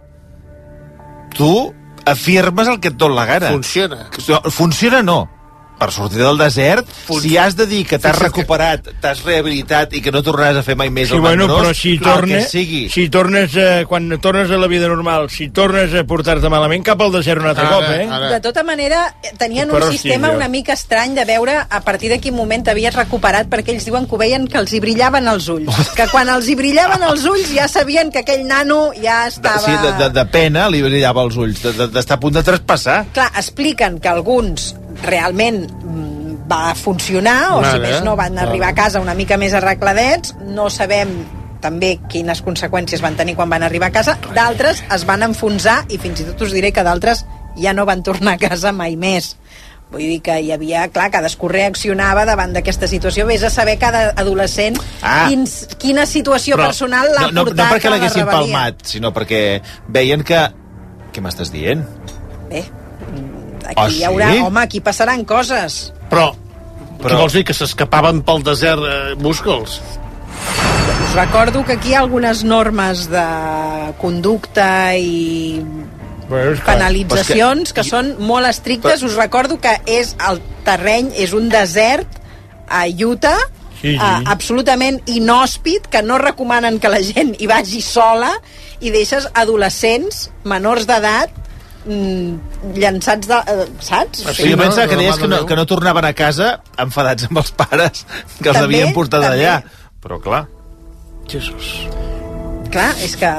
tu afirmes el que et dona la gana. Funciona no. Per sortir del desert, si has de dir que t'has recuperat, t'has rehabilitat i que no tornaràs a fer mai més el bueno, però si tornes, quan tornes a la vida normal, si tornes a portar-te malament, cap al desert un altre cop, De tota manera, tenien un sistema una mica estrany de veure a partir de quin moment t'havies recuperat, perquè ells diuen que ho veien que els hi brillaven els ulls. Que quan els hi brillaven els ulls ja sabien que aquell nano ja estava... Sí, de pena li brillava els ulls, d'estar a punt de traspassar. Clar, expliquen que alguns realment va funcionar, o si més no van arribar a casa una mica més arregladets. No sabem també quines conseqüències van tenir quan van arribar a casa. D'altres es van enfonsar i fins i tot us diré que d'altres ja no van tornar a casa mai més, Vull dir que hi havia, clar, cadascú reaccionava davant d'aquesta situació. Vés a saber cada adolescent quina situació personal l'ha portat a la rebel·lia. No perquè l'haguessin palmat, sinó perquè veien que... Què m'estàs dient? Bé, aquí hi haurà... Home, aquí passaran coses. Però què vols dir, que s'escapaven pel desert? Busca'ls. Us recordo que aquí hi ha algunes normes de conducta i... penalitzacions que són molt estrictes. Us recordo que el terreny és un desert a Utah, absolutament inhòspit, que no recomanen que la gent hi vagi sola, i deixes adolescents menors d'edat llançats de... saps? Sí, jo pensava que deies que no tornaven a casa enfadats amb els pares que els havien portat d'allà. Però clar, Jesús. Clar, és que...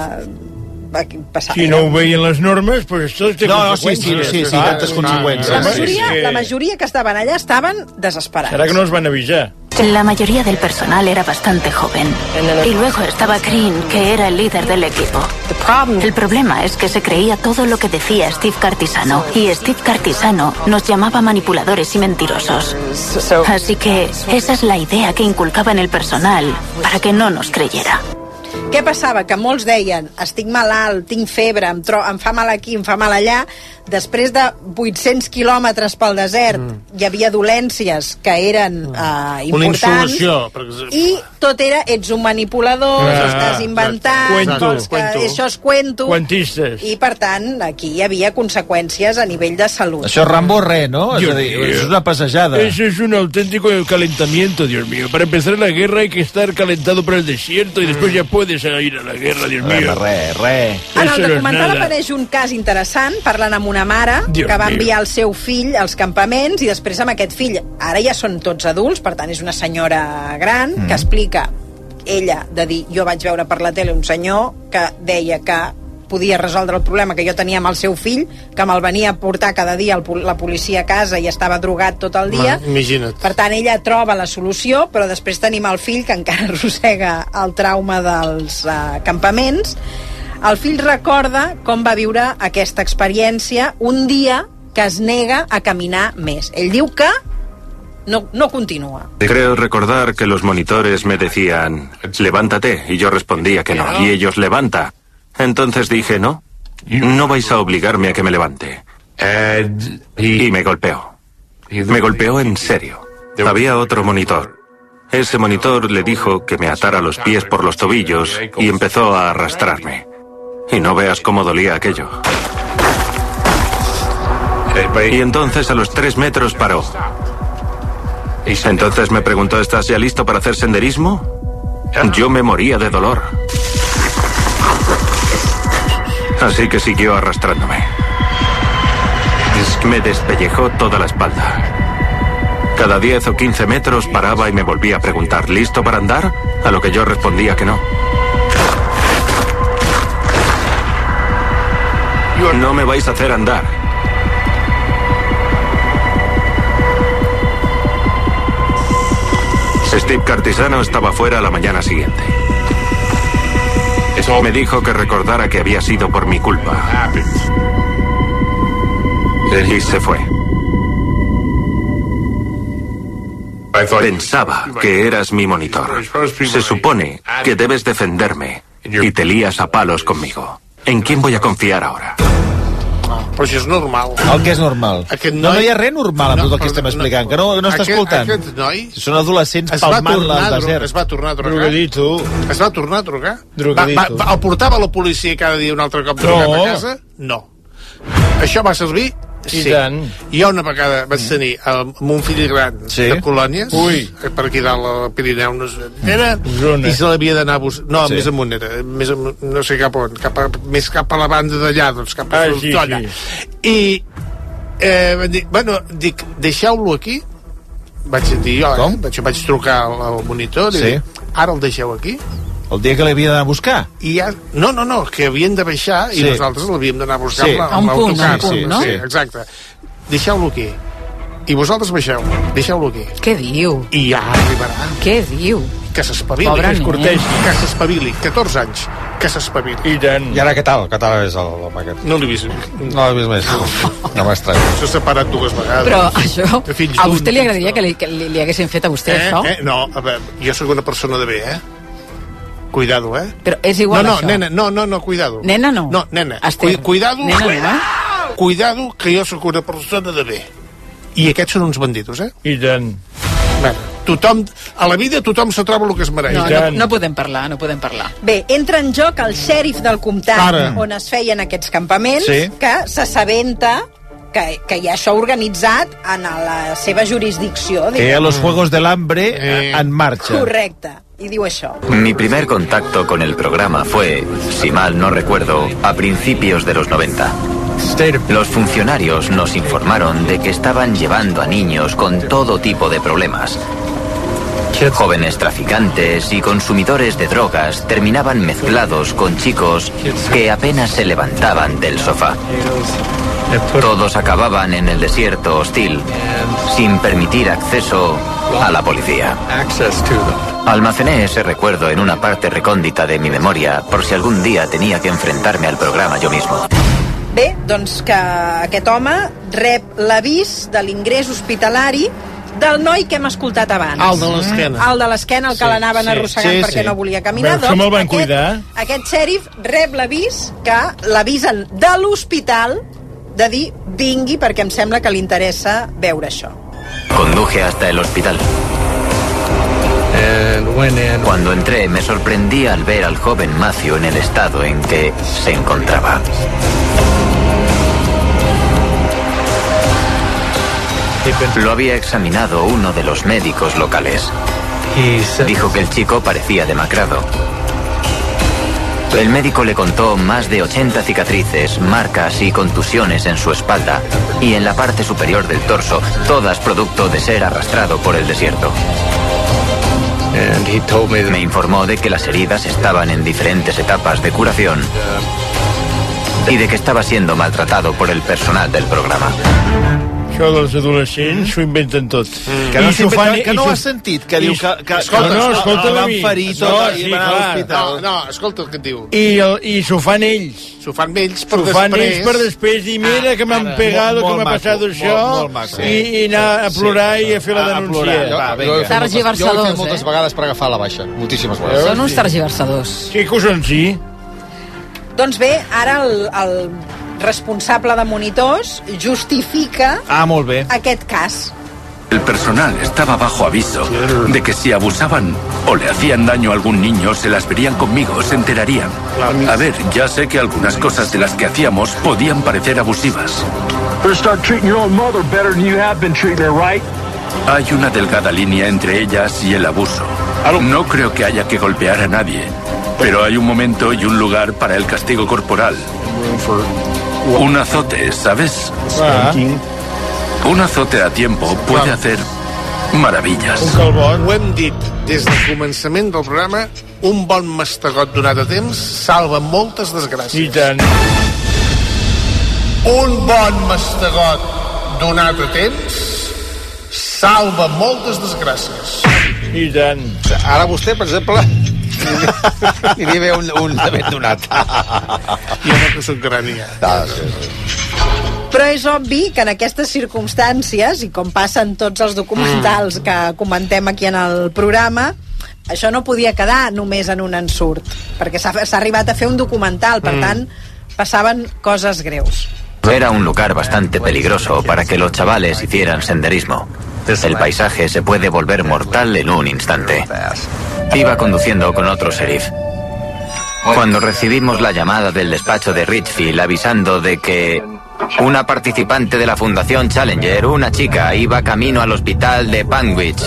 Si no ho veien les normes, doncs això té conseqüències. Sí, tantes conseqüències. La majoria que estaven allà estaven desesperats. Será que no os van a avisar. La mayoría del personal era bastante joven. Y luego estaba Green, que era el líder del equipo. El problema es que se creía todo lo que decía Steve Cartisano. Y Steve Cartisano nos llamaba manipuladores y mentirosos. Así que esa es la idea que inculcaba en el personal para que no nos creyera. Què passava? Que molts deien, estic malalt, tinc febre, em fa mal aquí, em fa mal allà. Després de 800 quilòmetres pel desert hi havia dolències que eren importants, i tot era, ets un manipulador, estàs inventant, això és cuento, i per tant aquí hi havia conseqüències a nivell de salut. Això és Rambo no? És a dir, és una passejada. Eso es un auténtico calentamiento, Dios mío. Para empezar la guerra hay que estar calentado por el desierto y después ya puedes ir a la guerra, Dios mío. En el documental apareix un cas interessant, parlant amb una mare que va enviar el seu fill als campaments, i després amb aquest fill, ara ja són tots adults, per tant és una senyora gran, que explica ella de dir, jo vaig veure per la tele un senyor que deia que podia resoldre el problema que jo tenia amb el seu fill, que me'l venia a portar cada dia la policia a casa i estava drogat tot el dia. Imagina't. Per tant, ella troba la solució, però després tenim el fill que encara arrossega el trauma dels campaments. El fill recorda com va viure aquesta experiència un dia que es nega a caminar més. Ell diu que no continúa. Creo recordar que los monitores me decían, levántate, y yo respondía que no, y ellos, levanta. Entonces dije, no vais a obligarme a que me levante. Y me golpeó. Me golpeó en serio. Había otro monitor. Ese monitor le dijo que me atara los pies por los tobillos y empezó a arrastrarme. Y no veas cómo dolía aquello. Y entonces a los 3 metros paró. Entonces me preguntó, ¿estás ya listo para hacer senderismo? Yo me moría de dolor. Así que siguió arrastrándome. Me despellejó toda la espalda. Cada 10 o 15 metros paraba y me volvía a preguntar, ¿listo para andar? A lo que yo respondía que no. No me vais a hacer andar. Steve Cartisano estaba fuera a la mañana siguiente. Me dijo que recordara que había sido por mi culpa. Y se fue. Pensaba que eras mi monitor. Se supone que debes defenderme y te lías a palos conmigo. ¿En quién voy a confiar ahora? Però això és normal. El que és normal? No hi ha res normal amb tot el que estem explicant, que no està escoltant. Aquest noi... Són adolescents palmant al desert. Es va tornar a trucar. Drogadito. Es va tornar a trucar. Drogadito. El portava la policia cada dia un altre cop trucat a casa? No. Això va servir? Sí. Jo una vegada vaig tenir amb un fill gran de colònies, per aquí dalt al Pirineu, no sé, i se l'havia d'anar a buscar, no, més amunt era, no sé cap on, més cap a la banda d'allà, doncs cap a Solsona. I van dir, bueno, dic, deixeu-lo aquí, vaig dir jo, vaig trucar al monitor i dic, ara el deixeu aquí. El dia que l'havia d'anar a buscar? No, que havien de baixar i nosaltres l'havíem d'anar a buscar amb l'autocar. No? Sí, exacte. Deixeu-lo aquí. I vosaltres baixeu. Deixeu-lo aquí. Què diu? I ja arribarà. Què diu? que s'espavili, que s'espavili, 14 anys, que s'espavili. I ara què tal? Què tal és l'home aquest? No l'he vist. No l'he vist més. No m'estrany. S'ha separat 2 vegades. Però això, a vostè li agradaria que li haguessin fet a vostè això? No, a veure, jo sóc una persona de bé, Cuidado, Però és igual això. Nena, no, cuidado. Nena no? No, nena. Cuidado, cuidado, que jo sóc una persona de bé. I aquests són uns bandidos, I tant. Tothom, a la vida tothom se troba el que es mereix. No podem parlar, no podem parlar. Bé, entra en joc el xèrif del comtat on es feien aquests campaments, que s'assabenta que hi ha això organitzat en la seva jurisdicció. Que hi ha los Juegos del Hambre en marcha. Correcte. Y digo eso. Mi primer contacto con el programa fue, si mal no recuerdo, a principios de los 90. Los funcionarios nos informaron de que estaban llevando a niños con todo tipo de problemas. Jóvenes traficantes y consumidores de drogas terminaban mezclados con chicos que apenas se levantaban del sofá. Todos acababan en el desierto hostil, sin permitir acceso a la policía. Almacené ese recuerdo en una parte recóndita de mi memoria por si algún día tenía que enfrentarme al programa yo mismo. Bé, doncs que aquest home rep l'avís de l'ingrés hospitalari del noi que hem escoltat abans. El de l'esquena. El de l'esquena, el que l'anaven arrossegant perquè no volia caminar. Però me'l van cuidar. Aquest xèrif rep l'avís que l'avisen de l'hospital de dir vingui perquè em sembla que li interessa veure això. Conduje hasta el hospital. Cuando entré me sorprendí al ver al joven Matthew en el estado en que se encontraba. Lo había examinado uno de los médicos locales. Dijo que el chico parecía demacrado. El médico le contó más de 80 cicatrices, marcas y contusiones en su espalda y en la parte superior del torso, todas producto de ser arrastrado por el desierto. Me informó de que las heridas estaban en diferentes etapas de curación y de que estaba siendo maltratado por el personal del programa. Això dels adolescents s'ho inventen tot. Que no ho has sentit? Que diu que escolta, van ferir tot i van a l'hospital. No, escolta el que et diu. I s'ho fan ells. S'ho fan ells per després dir, mira que m'han pegado, que m'ha passat això, i anar a plorar i a fer la denúncia. Tergiversadors, Jo ho he fet moltes vegades per agafar la baixa. Moltíssimes vegades. Són uns tergiversadors. Sí que ho són, sí. Doncs bé, ara el responsable de monitors justifica aquest cas. El personal estaba bajo aviso de que si abusaban o le hacían daño a algún niño, se las verían conmigo, se enterarían. A ver, ya sé que algunas cosas de las que hacíamos podían parecer abusivas. Hay una delgada línea entre ellas y el abuso. No creo que haya que golpear a nadie, pero hay un momento y un lugar para el castigo corporal. Un azote, ¿sabes? Un azote a tiempo puede hacer maravillas. Un calbot, ho hem dit des del començament del programa, un bon mastegot donat a temps salva moltes desgràcies. I tant. Un bon mastegot donat a temps salva moltes desgràcies. I tant. Ara vostè, per exemple, hi havia un de ben donat. Jo no que soc gran ja. Però és obvi que en aquestes circumstàncies, i com passen tots els documentals que comentem aquí en el programa, això no podia quedar només en un ensurt, perquè s'ha arribat a fer un documental, per tant, passaven coses greus. Era un lugar bastante peligroso para que los chavales hicieran senderismo. El paisaje se puede volver mortal en un instante. Iba conduciendo con otro sheriff cuando recibimos la llamada del despacho de Richfield avisando de que una participante de la Fundación Challenger, una chica, iba camino al hospital de Panwich.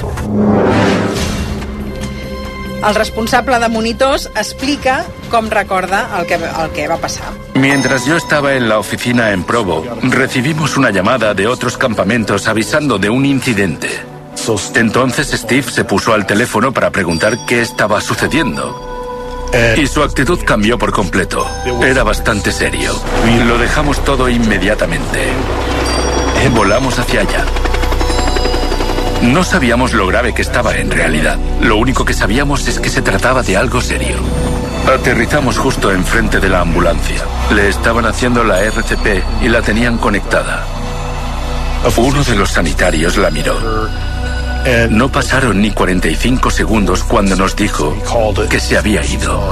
El responsable de monitors explica com recorda el que va pasar. Mientras yo estaba en la oficina en Provo, recibimos una llamada de otros campamentos avisando de un incidente. Entonces Steve se puso al teléfono para preguntar qué estaba sucediendo. Y su actitud cambió por completo. Era bastante serio. Lo dejamos todo inmediatamente. Volamos hacia allá. No sabíamos lo grave que estaba en realidad. Lo único que sabíamos es que se trataba de algo serio. Aterrizamos justo enfrente de la ambulancia. Le estaban haciendo la RCP y la tenían conectada. Uno de los sanitarios la miró. No pasaron ni 45 segundos cuando nos dijo que se había ido.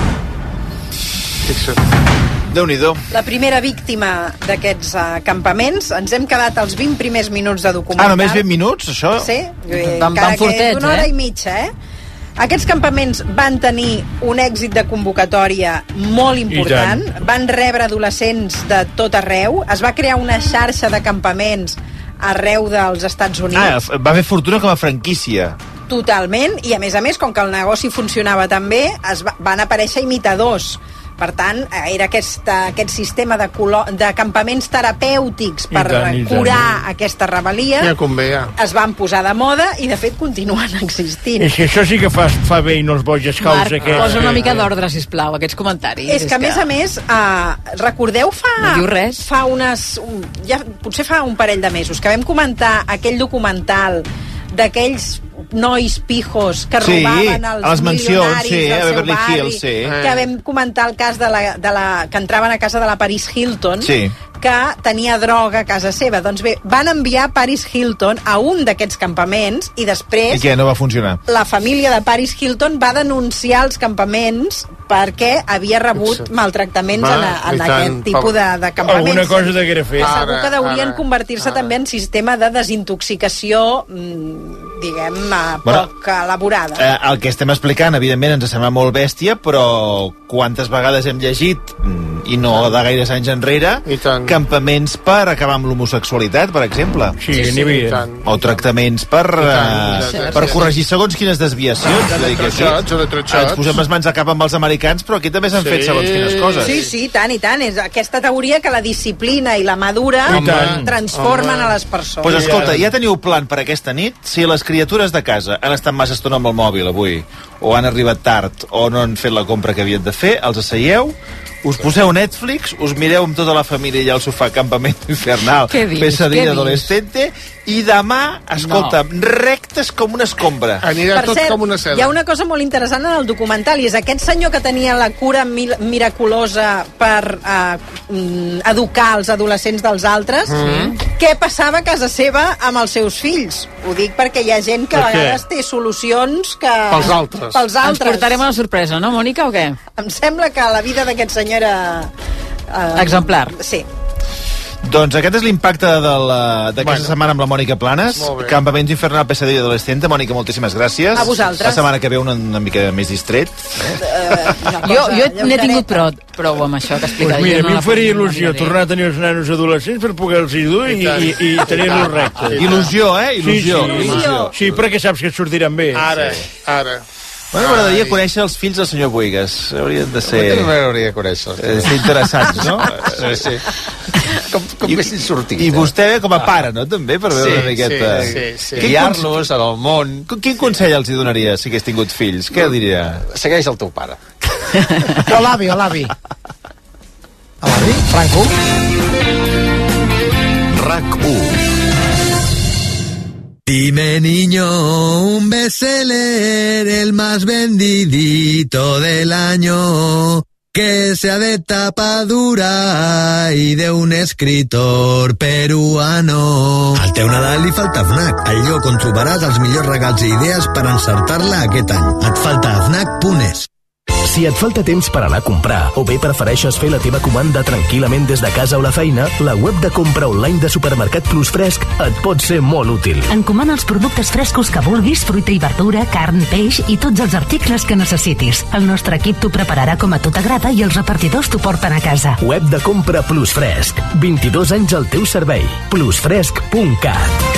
Déu-n'hi-do. La primera víctima d'aquests campaments, ens hem quedat als 20 primers minuts de documental. Només 20 minuts, això? Sí, van fortets, d'una hora i mitja, Aquests campaments van tenir un èxit de convocatòria molt important, van rebre adolescents de tot arreu, es va crear una xarxa de campaments arreu dels Estats Units. Va fer fortuna com a franquícia. Totalment, i a més, com que el negoci funcionava tan bé, van aparèixer imitadors. Per tant, era aquest sistema de campaments terapèutics per curar aquesta rebel·lia. Es van posar de moda i, de fet, continuen existint. És que això sí que fa bé i no els boig escalds aquests. Marc, posa una mica d'ordre, sisplau, aquests comentaris. És que, a més, recordeu fa potser fa un parell de mesos que vam comentar aquell documental d'aquells nois pijos que robaven els milionaris del seu barri, que vam comentar el cas que entraven a casa de la Paris Hilton, que tenia droga a casa seva. Doncs bé, van enviar Paris Hilton a un d'aquests campaments i després... I què, no va funcionar? La família de Paris Hilton va denunciar els campaments perquè havia rebut maltractaments en aquest tipus de campaments. Alguna cosa deguera fer. Segur que deurien convertir-se també en sistema de desintoxicació, diguem, poc elaborada. El que estem explicant, evidentment, ens sembla molt bèstia, però quantes vegades hem llegit, i no de gaires anys enrere, campaments per acabar amb l'homosexualitat, per exemple. Sí, n'hi havia. O tractaments per corregir segons quines desviacions. Ens posem les mans a cap amb els americans, però aquí també s'han fet segons quines coses. Sí, tant i tant. És aquesta teoria que la disciplina i la madura transformen a les persones. Doncs escolta, ja teniu plan per aquesta nit? Si les criatures de casa han estat massa estona amb el mòbil avui, o han arribat tard, o no han fet la compra que havien de fer, els asseieu, us poseu Netflix, us mireu amb tota la família allà al sofà Campamento Infernal, Pesadilla Adolescente, i demà, escolta'm, rectes com una escombra. Anirà tot com una seda. Hi ha una cosa molt interessant en el documental, i és aquest senyor que tenia la cura miraculosa per educar els adolescents dels altres, què passava a casa seva amb els seus fills? Ho dic perquè hi ha gent que a vegades té solucions que... Pels altres. Ens portarem una sorpresa, no, Mònica, o què? Em sembla que la vida d'aquest senyor era... exemplar. Sí. Doncs aquest és l'impacte d'aquesta setmana amb la Mònica Planes. Campamento Infernal, Pesadilla Adolescente. Mònica, moltíssimes gràcies. A vosaltres. La setmana que ve una mica més distret. Jo n'he tingut prou amb això que explica. Pues mira, a mi em faria il·lusió tornar a tenir els nanos adolescents per poder-los dur i tenir-los rectes. Il·lusió, Il·lusió. Sí, perquè saps que et sortiran bé. Ara. Bueno, m'agradaria conèixer els fills del senyor Buigas. Haurien de ser... M'agradaria conèixer. Interessants, no? Sí. Com més sortit. I vostè com a pare, no? També, per veure una miqueta... Sí. Guiar-los en el món. Quin consell els donaria si hagués tingut fills? Què diria? Segueix el teu pare. O l'avi. A l'avi, Franco? RAC1. Dime niño, un bestseller, el más vendidito del año, que sea de tapa dura y de un escritor peruano. Al teu Nadal li falta FNAC, el lloc on trobaràs els millors regals i idees per encertar-la aquest any. Et falta fnac.es. Si et falta temps per anar a comprar o bé prefereixes fer la teva comanda tranquil·lament des de casa o la feina, la web de compra online de Supermercat Plus Fresc et pot ser molt útil. Encomana els productes frescos que vulguis, fruita i verdura, carn, peix i tots els articles que necessitis. El nostre equip t'ho prepararà com a tu t'agrada i els repartidors t'ho porten a casa. Web de compra Plus Fresc. 22 anys al teu servei. plusfresc.cat.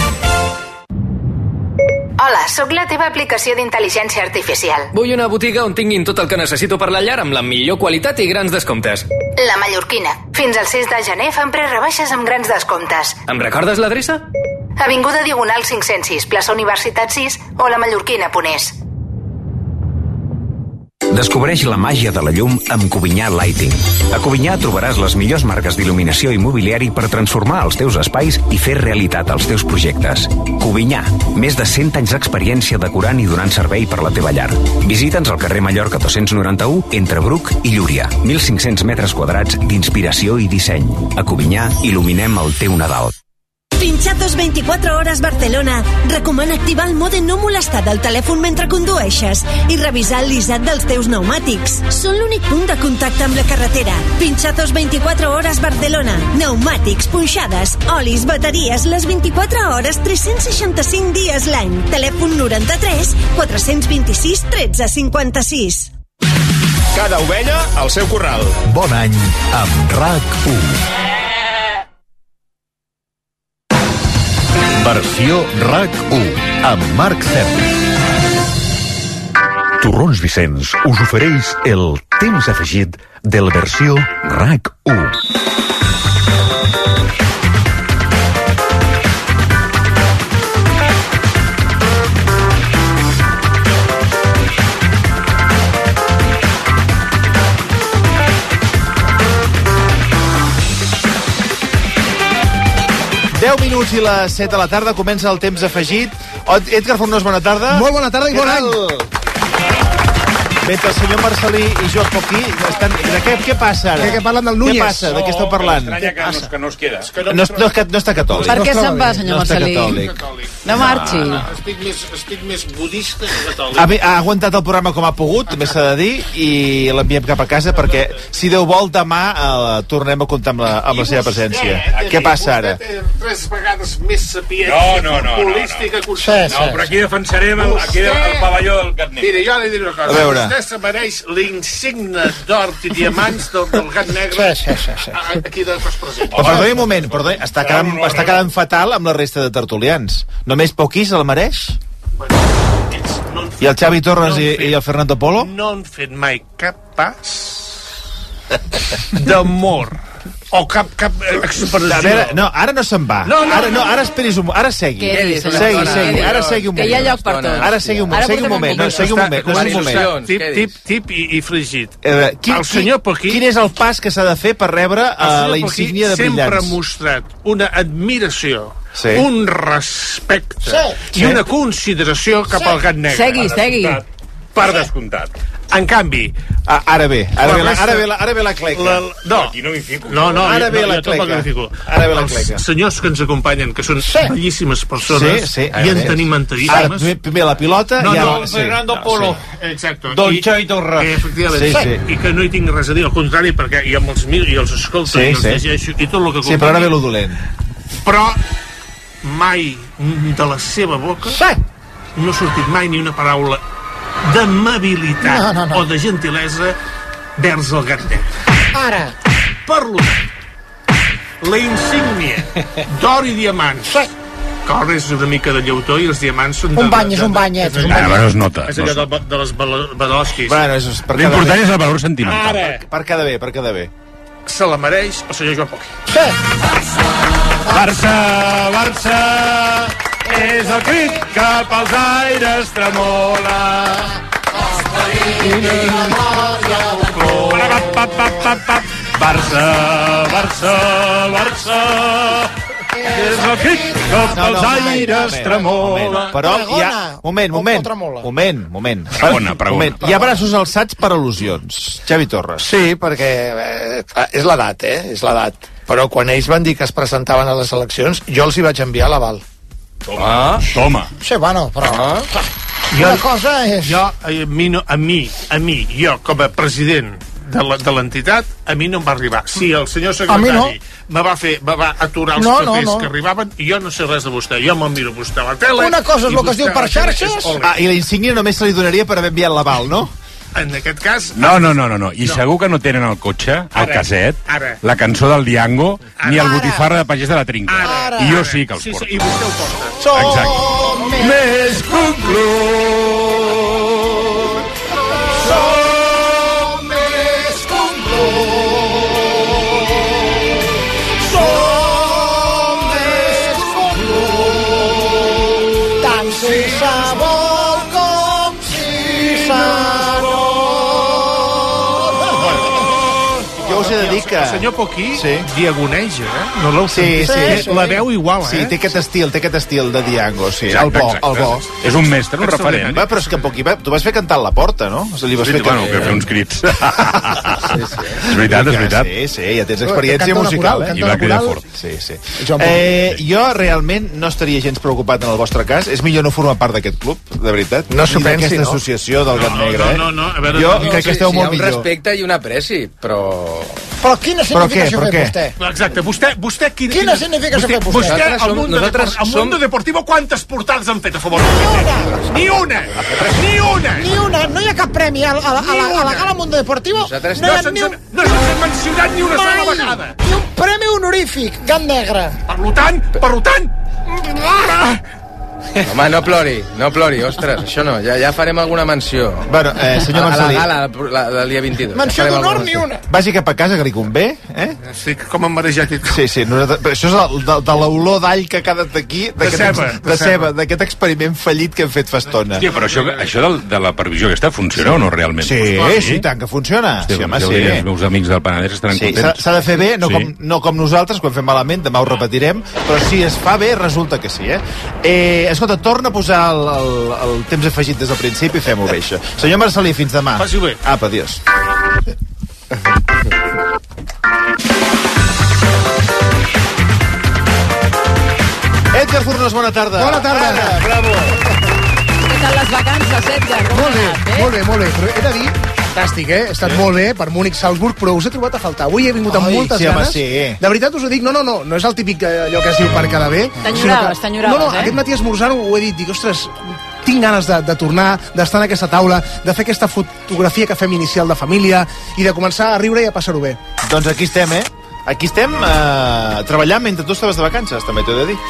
Hola, sóc la teva aplicació d'intel·ligència artificial. Vull una botiga on tinguin tot el que necessito per la llar amb la millor qualitat i grans descomptes. La Mallorquina. Fins al 6 de gener fan prerebaixes amb grans descomptes. Em recordes l'adreça? Avinguda Diagonal 506, plaça Universitat 6 o lamallorquina.es. Descobreix la màgia de la llum amb Covinyà Lighting. A Covinyà trobaràs les millors marques d'il·luminació i mobiliari per transformar els teus espais i fer realitat els teus projectes. Covinyà, més de 100 anys d'experiència decorant i donant servei per la teva llar. Visita'ns al carrer Mallorca 291, entre Bruc i Llúria. 1.500 metres quadrats d'inspiració i disseny. A Covinyà, il·luminem el teu Nadal. Pinchatos 24 hores Barcelona recomana activar el mode no molestar del telèfon mentre condueixes i revisar el lissat dels teus pneumàtics. Són l'únic punt de contacte amb la carretera. Pinchatos 24 hores Barcelona. Pneumàtics, punxades, olis, bateries, les 24 hores, 365 dies l'any. Telèfon 93 426 13 56. Cada ovella al seu corral. Bon any amb RAC1. Versió RAC1 amb Marc Serra. Torrons Vicenç us ofereix el temps afegit de la versió RAC1. 10 minuts i les 7 de la tarda comença el temps afegit. Edgar Fornós, bona tarda. Molt bona tarda i bon any. Mentre el senyor Marcelí i Joan Poquí estan... Què passa ara? Que parlen del Núñez. Què passa? De què esteu parlant? Que no es queda. No està catòlic. Per què se'n va, senyor Marcelí? No marxi. Estic més budista que catòlic. Ha aguantat el programa com ha pogut, també s'ha de dir, i l'enviem cap a casa perquè, si Déu vol, demà tornem a comptar amb la seva presència. Què passa ara? 3 vegades més sapient polística que consell. No, però aquí defensarem el pavelló del Gat Negre. Mira, jo li diré una cosa. A veure. Vostè se mereix l'insigne d'or i diamants del Gat Negre aquí de cos present. Però perdoni un moment, està quedant fatal amb la resta de tertulians. Només Poquí se la mereix? I el Xavi Torres i el Fernando Polo? No han fet mai cap pas d'amor o cap expressió. A veure, no, ara no se'n va. Ara esperis un moment. Ara segui. Ara segui un moment. Que hi ha lloc per tots. Ara segui un moment. Segui un moment. Tip i fregit. El senyor Poquí... Quin és el pas que s'ha de fer per rebre la insígnia de brillants? Sempre ha mostrat una admiració, un respecte i una consideració cap al Gat Negre. Segui. Per descomptat. En canvi... Ara ve la cleca. No, aquí no m'hi fico. No, ara ve la cleca. Els senyors que ens acompanyen, que són bellíssimes persones, i entenimantadíssimes. Primer la pilota i ara... Fernando Polo. Exacte. Dolce i Torra. Efectivament. I que no hi tinc res a dir, al contrari, perquè jo me'ls miro i els escolto i els llegeixo i tot el que... Sí, però ara ve lo dolent. Però mai de la seva boca no ha sortit mai ni una paraula d'amabilitat o de gentilesa vers el Gat Negre. Ara. Per tant, la insígnia d'or i diamants, que ara és una mica de llautó i els diamants són un banyet. Bueno, es nota. És allò de les Badosquis. L'important és el valor sentimental. Per quedar bé. Se la mereix el senyor Joan Poquí. Barça, és el crit que pels aires tremola. Barça, és el crit que pels aires tremola. Però hi ha... Moment. Hi ha braços alçats per al·lusions. Xavi Torres. Sí, perquè és l'edat, és l'edat. Però quan ells van dir que es presentaven a les eleccions, jo els hi vaig enviar l'aval. Toma. Sí, bueno, però... Una cosa és... A mi, jo, com a president de l'entitat, a mi no em va arribar. Si el senyor secretari me va aturar els papers que arribaven, i jo no sé res de vostè. Jo me'l miro vostè a la tele... Una cosa és el que es diu per xarxes... I la insígnia només se li donaria per haver enviat l'aval, no? En aquest cas... No. I segur que no tenen al cotxe, al caset, la cançó del Diango, ni el botifarra de pagès de la Trinca. I jo sí que els porto. I vostè ho porta. Som més que un club. Som més que un club. Som més que un club. Tant si s'ha vol com si s'ha vol. us he de dir que... El senyor Poquí diagoneja, no l'heu sentit? La veu igual, Sí, té aquest estil de Diango, sí. Exacte, el bo. És un mestre, un referent. Però és que Poquí, tu vas fer cantar a la porta, no? Bueno, que fer uns crits. És veritat. Sí, ja tens experiència musical, I va cridar fort. Sí. Jo realment no estaria gens preocupat en el vostre cas. És millor no formar part d'aquest club, de veritat. No s'ho pensi, d'aquesta associació del Gat Negre, No, a veure... Jo crec que esteu molt millor. Hi ha un respecte i un apreci, però... Però quina significació fer vostè? Exacte, vostè... Quina significació fer vostè? Vostè, al Mundo Deportivo, quantes portades han fet a favor? Ni una! No hi ha cap premi a la gala Mundo Deportivo? No s'ha mencionat ni una sola vegada. Ni un premi honorífic, Gat Negre. Per tant... Home, no plori, ostres, això no, ja farem alguna menció. Bueno, senyor Marcelí... A la gala del dia 22. Menció d'honor ni una. Vagi cap a casa, que li convé, Estic com emmarejat. Sí, això és de l'olor d'all que ha quedat aquí, de ceba, d'aquest experiment fallit que hem fet fa estona. Hòstia, però això de la previsió aquesta funciona o no realment? Sí, tant que funciona. Sí, home, sí. Els meus amics del Penedès estaran contents. S'ha de fer bé, no com nosaltres, quan fem malament, demà ho repetirem, però si es fa bé, resulta que sí, Escolta, torna a posar el temps afegit des del principi i fem-ho bé, això. Senyor Marcelí, fins demà. Faci-ho bé. Apa, adiós. Edgar Fornós, bona tarda. Bona tarda. Bravo. Què tal les vacances, Edgar? Molt bé. Però he de dir, fantàstic, He estat molt bé per Múnich-Salzburg, però us he trobat a faltar. Avui he vingut amb moltes ganes. De veritat us ho dic, no és el típic allò que es diu per quedar bé. T'enyoraves, No, aquest matí esmorzant ho he dit, dic, ostres, tinc ganes de tornar, d'estar en aquesta taula, de fer aquesta fotografia que fem inicial de família i de començar a riure i a passar-ho bé. Doncs aquí estem, Aquí estem treballant mentre tu estaves de vacances, també t'ho he de dir.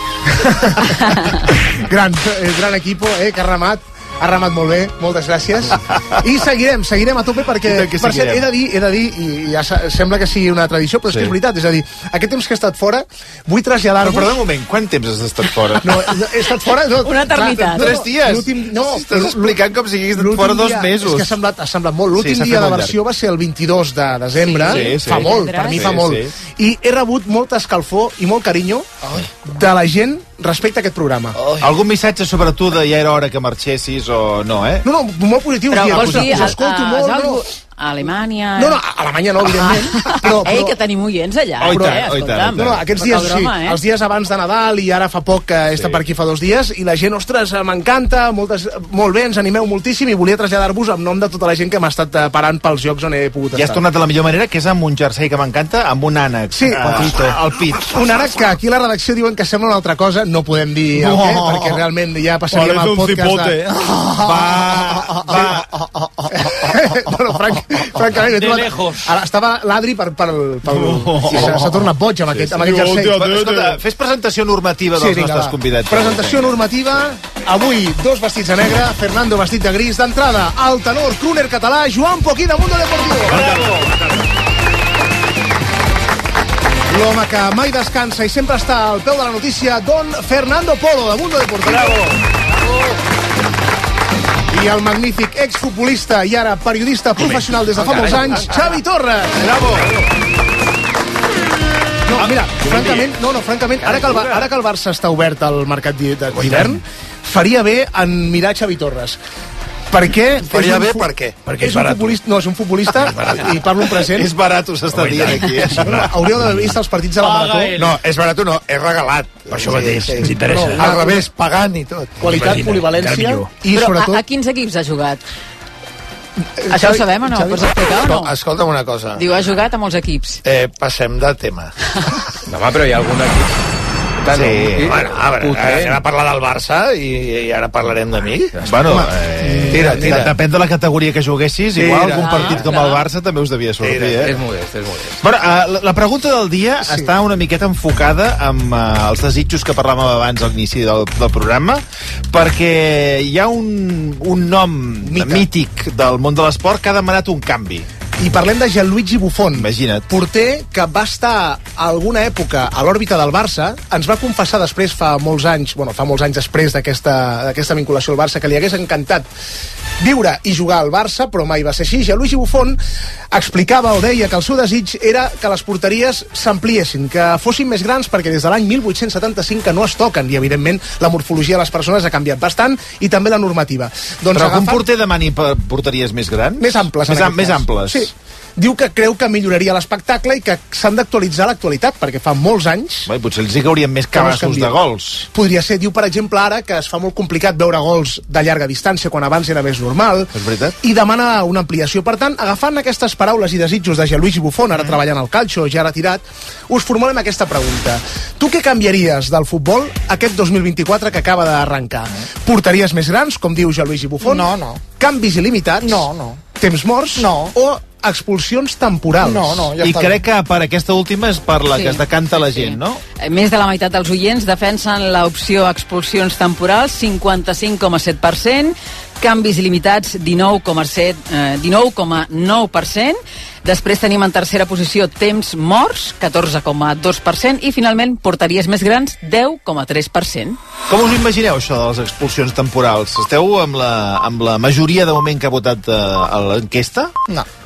Gran equip, que ha remat molt bé, moltes gràcies. I seguirem a tope perquè, per cert, he de dir, i ja sembla que sigui una tradició, però és que és veritat, és a dir, aquest temps que he estat fora, vull traslladar-vos... Però perdó un moment, quant temps has estat fora? No, he estat fora... Una eternitat. 3 dies? Estàs explicant com si hagués estat fora 2 mesos. És que ha semblat molt. L'últim dia de versió va ser el 22 de desembre. Fa molt, per mi fa molt. I he rebut molta escalfor i molt carinyo de la gent respecte a aquest programa. Algun missatge sobre tu de ja era hora que marxessis o no, No, molt positiu. Però vols dir, us escolto molt, a Alemanya... No, a Alemanya no, evidentment. Però, que tenim oients allà. Escolta'm. No, aquests dies sí, els dies abans de Nadal i ara fa poc que he estat per aquí fa 2 dies i la gent, ostres, m'encanta, molt bé, ens animeu moltíssim i volia traslladar-vos en nom de tota la gent que m'ha estat parant pels llocs on he pogut estar. I has tornat de la millor manera, que és amb un jersei que m'encanta, amb un ànec. Sí, al pit. Un ànec que aquí a la redacció diuen que sembla una altra cosa, no podem dir el què, perquè realment ja passaríem al podcast de... Bueno, francament, ara estava l'Adri s'ha tornat boig amb aquest jersei. Escolta, fes presentació normativa dels nostres convidats. Presentació normativa, avui 2 vestits de negre, Fernando vestit de gris, d'entrada el tenor crooner català Joan Poquí de Mundo Deportivo. Bravo! L'home que mai descansa i sempre està al peu de la notícia, Don Fernando Polo de Mundo Deportivo. Bravo! I el magnífic exfutbolista i ara periodista professional des de fa molts anys, Xavi Torres. Bravo! No, mira, francament, ara que el Barça està obert al mercat d'hivern, faria bé en mirar Xavi Torres. Per què? Faria bé, per què? Perquè és barat. No, és un futbolista i parlo en present. És barat, s'està dient aquí. Hauríeu d'haver vist els partits de la Marató. No, és barat o no, és regalat. Per això mateix, ens interessa. Al revés, pagant i tot. Qualitat, polivalència i sobretot... Però a quins equips ha jugat? Això ho sabem o no? Pots explicar o no? Escolta'm una cosa. Diu, ha jugat a molts equips. Passem de tema. Home, però hi ha algun equip... Sí, bueno, anem a parlar del Barça i ara parlarem de mi. Bueno, tira. Depèn de la categoria que juguessis, igual un partit com el Barça també us devia sortir, És modest. Bueno, la pregunta del dia està una miqueta enfocada amb els desitjos que parlàvem abans a l'inici del programa, perquè hi ha un nom mític del món de l'esport que ha demanat un canvi. I parlem de Gianluigi Buffon. Imagina't. Porter que va estar alguna època a l'òrbita del Barça. Ens va confessar després, fa molts anys després d'aquesta vinculació al Barça, que li hagués encantat viure i jugar al Barça, però mai va ser així. Gianluigi Buffon explicava o deia que el seu desig era que les porteries s'ampliessin, que fossin més grans, perquè des de l'any 1875 que no es toquen, i evidentment la morfologia de les persones ha canviat bastant, i també la normativa. Doncs però un porter demani porteries més grans? Més amples. Més amples. Sí. Diu que creu que milloraria l'espectacle i que s'han d'actualitzar l'actualitat, perquè fa molts anys... Potser els haurien més cabassos de gols. Podria ser. Diu, per exemple, ara que es fa molt complicat veure gols de llarga distància, quan abans era més normal. És veritat. I demana una ampliació. Per tant, agafant aquestes paraules i desitjos de Gianluigi Buffon, ara treballant al calcio, ja retirat, us formulem aquesta pregunta. Tu què canviaries del futbol aquest 2024 que acaba d'arrencar? Porteries més grans, com diu Gianluigi Buffon? No. Canvis il·limitats? No. Temps morts? No. O expulsions temporals? No, ja I crec que per aquesta última és per la que es decanta la gent, no? Més de la meitat dels oients defensen l'opció expulsions temporals, 55,7%, canvis il·limitats, 19,9%, després tenim en tercera posició temps morts, 14,2%, i finalment porteries més grans, 10,3%. Com us imagineu això de les expulsions temporals? Esteu amb la majoria de moment que ha votat a l'enquesta? No.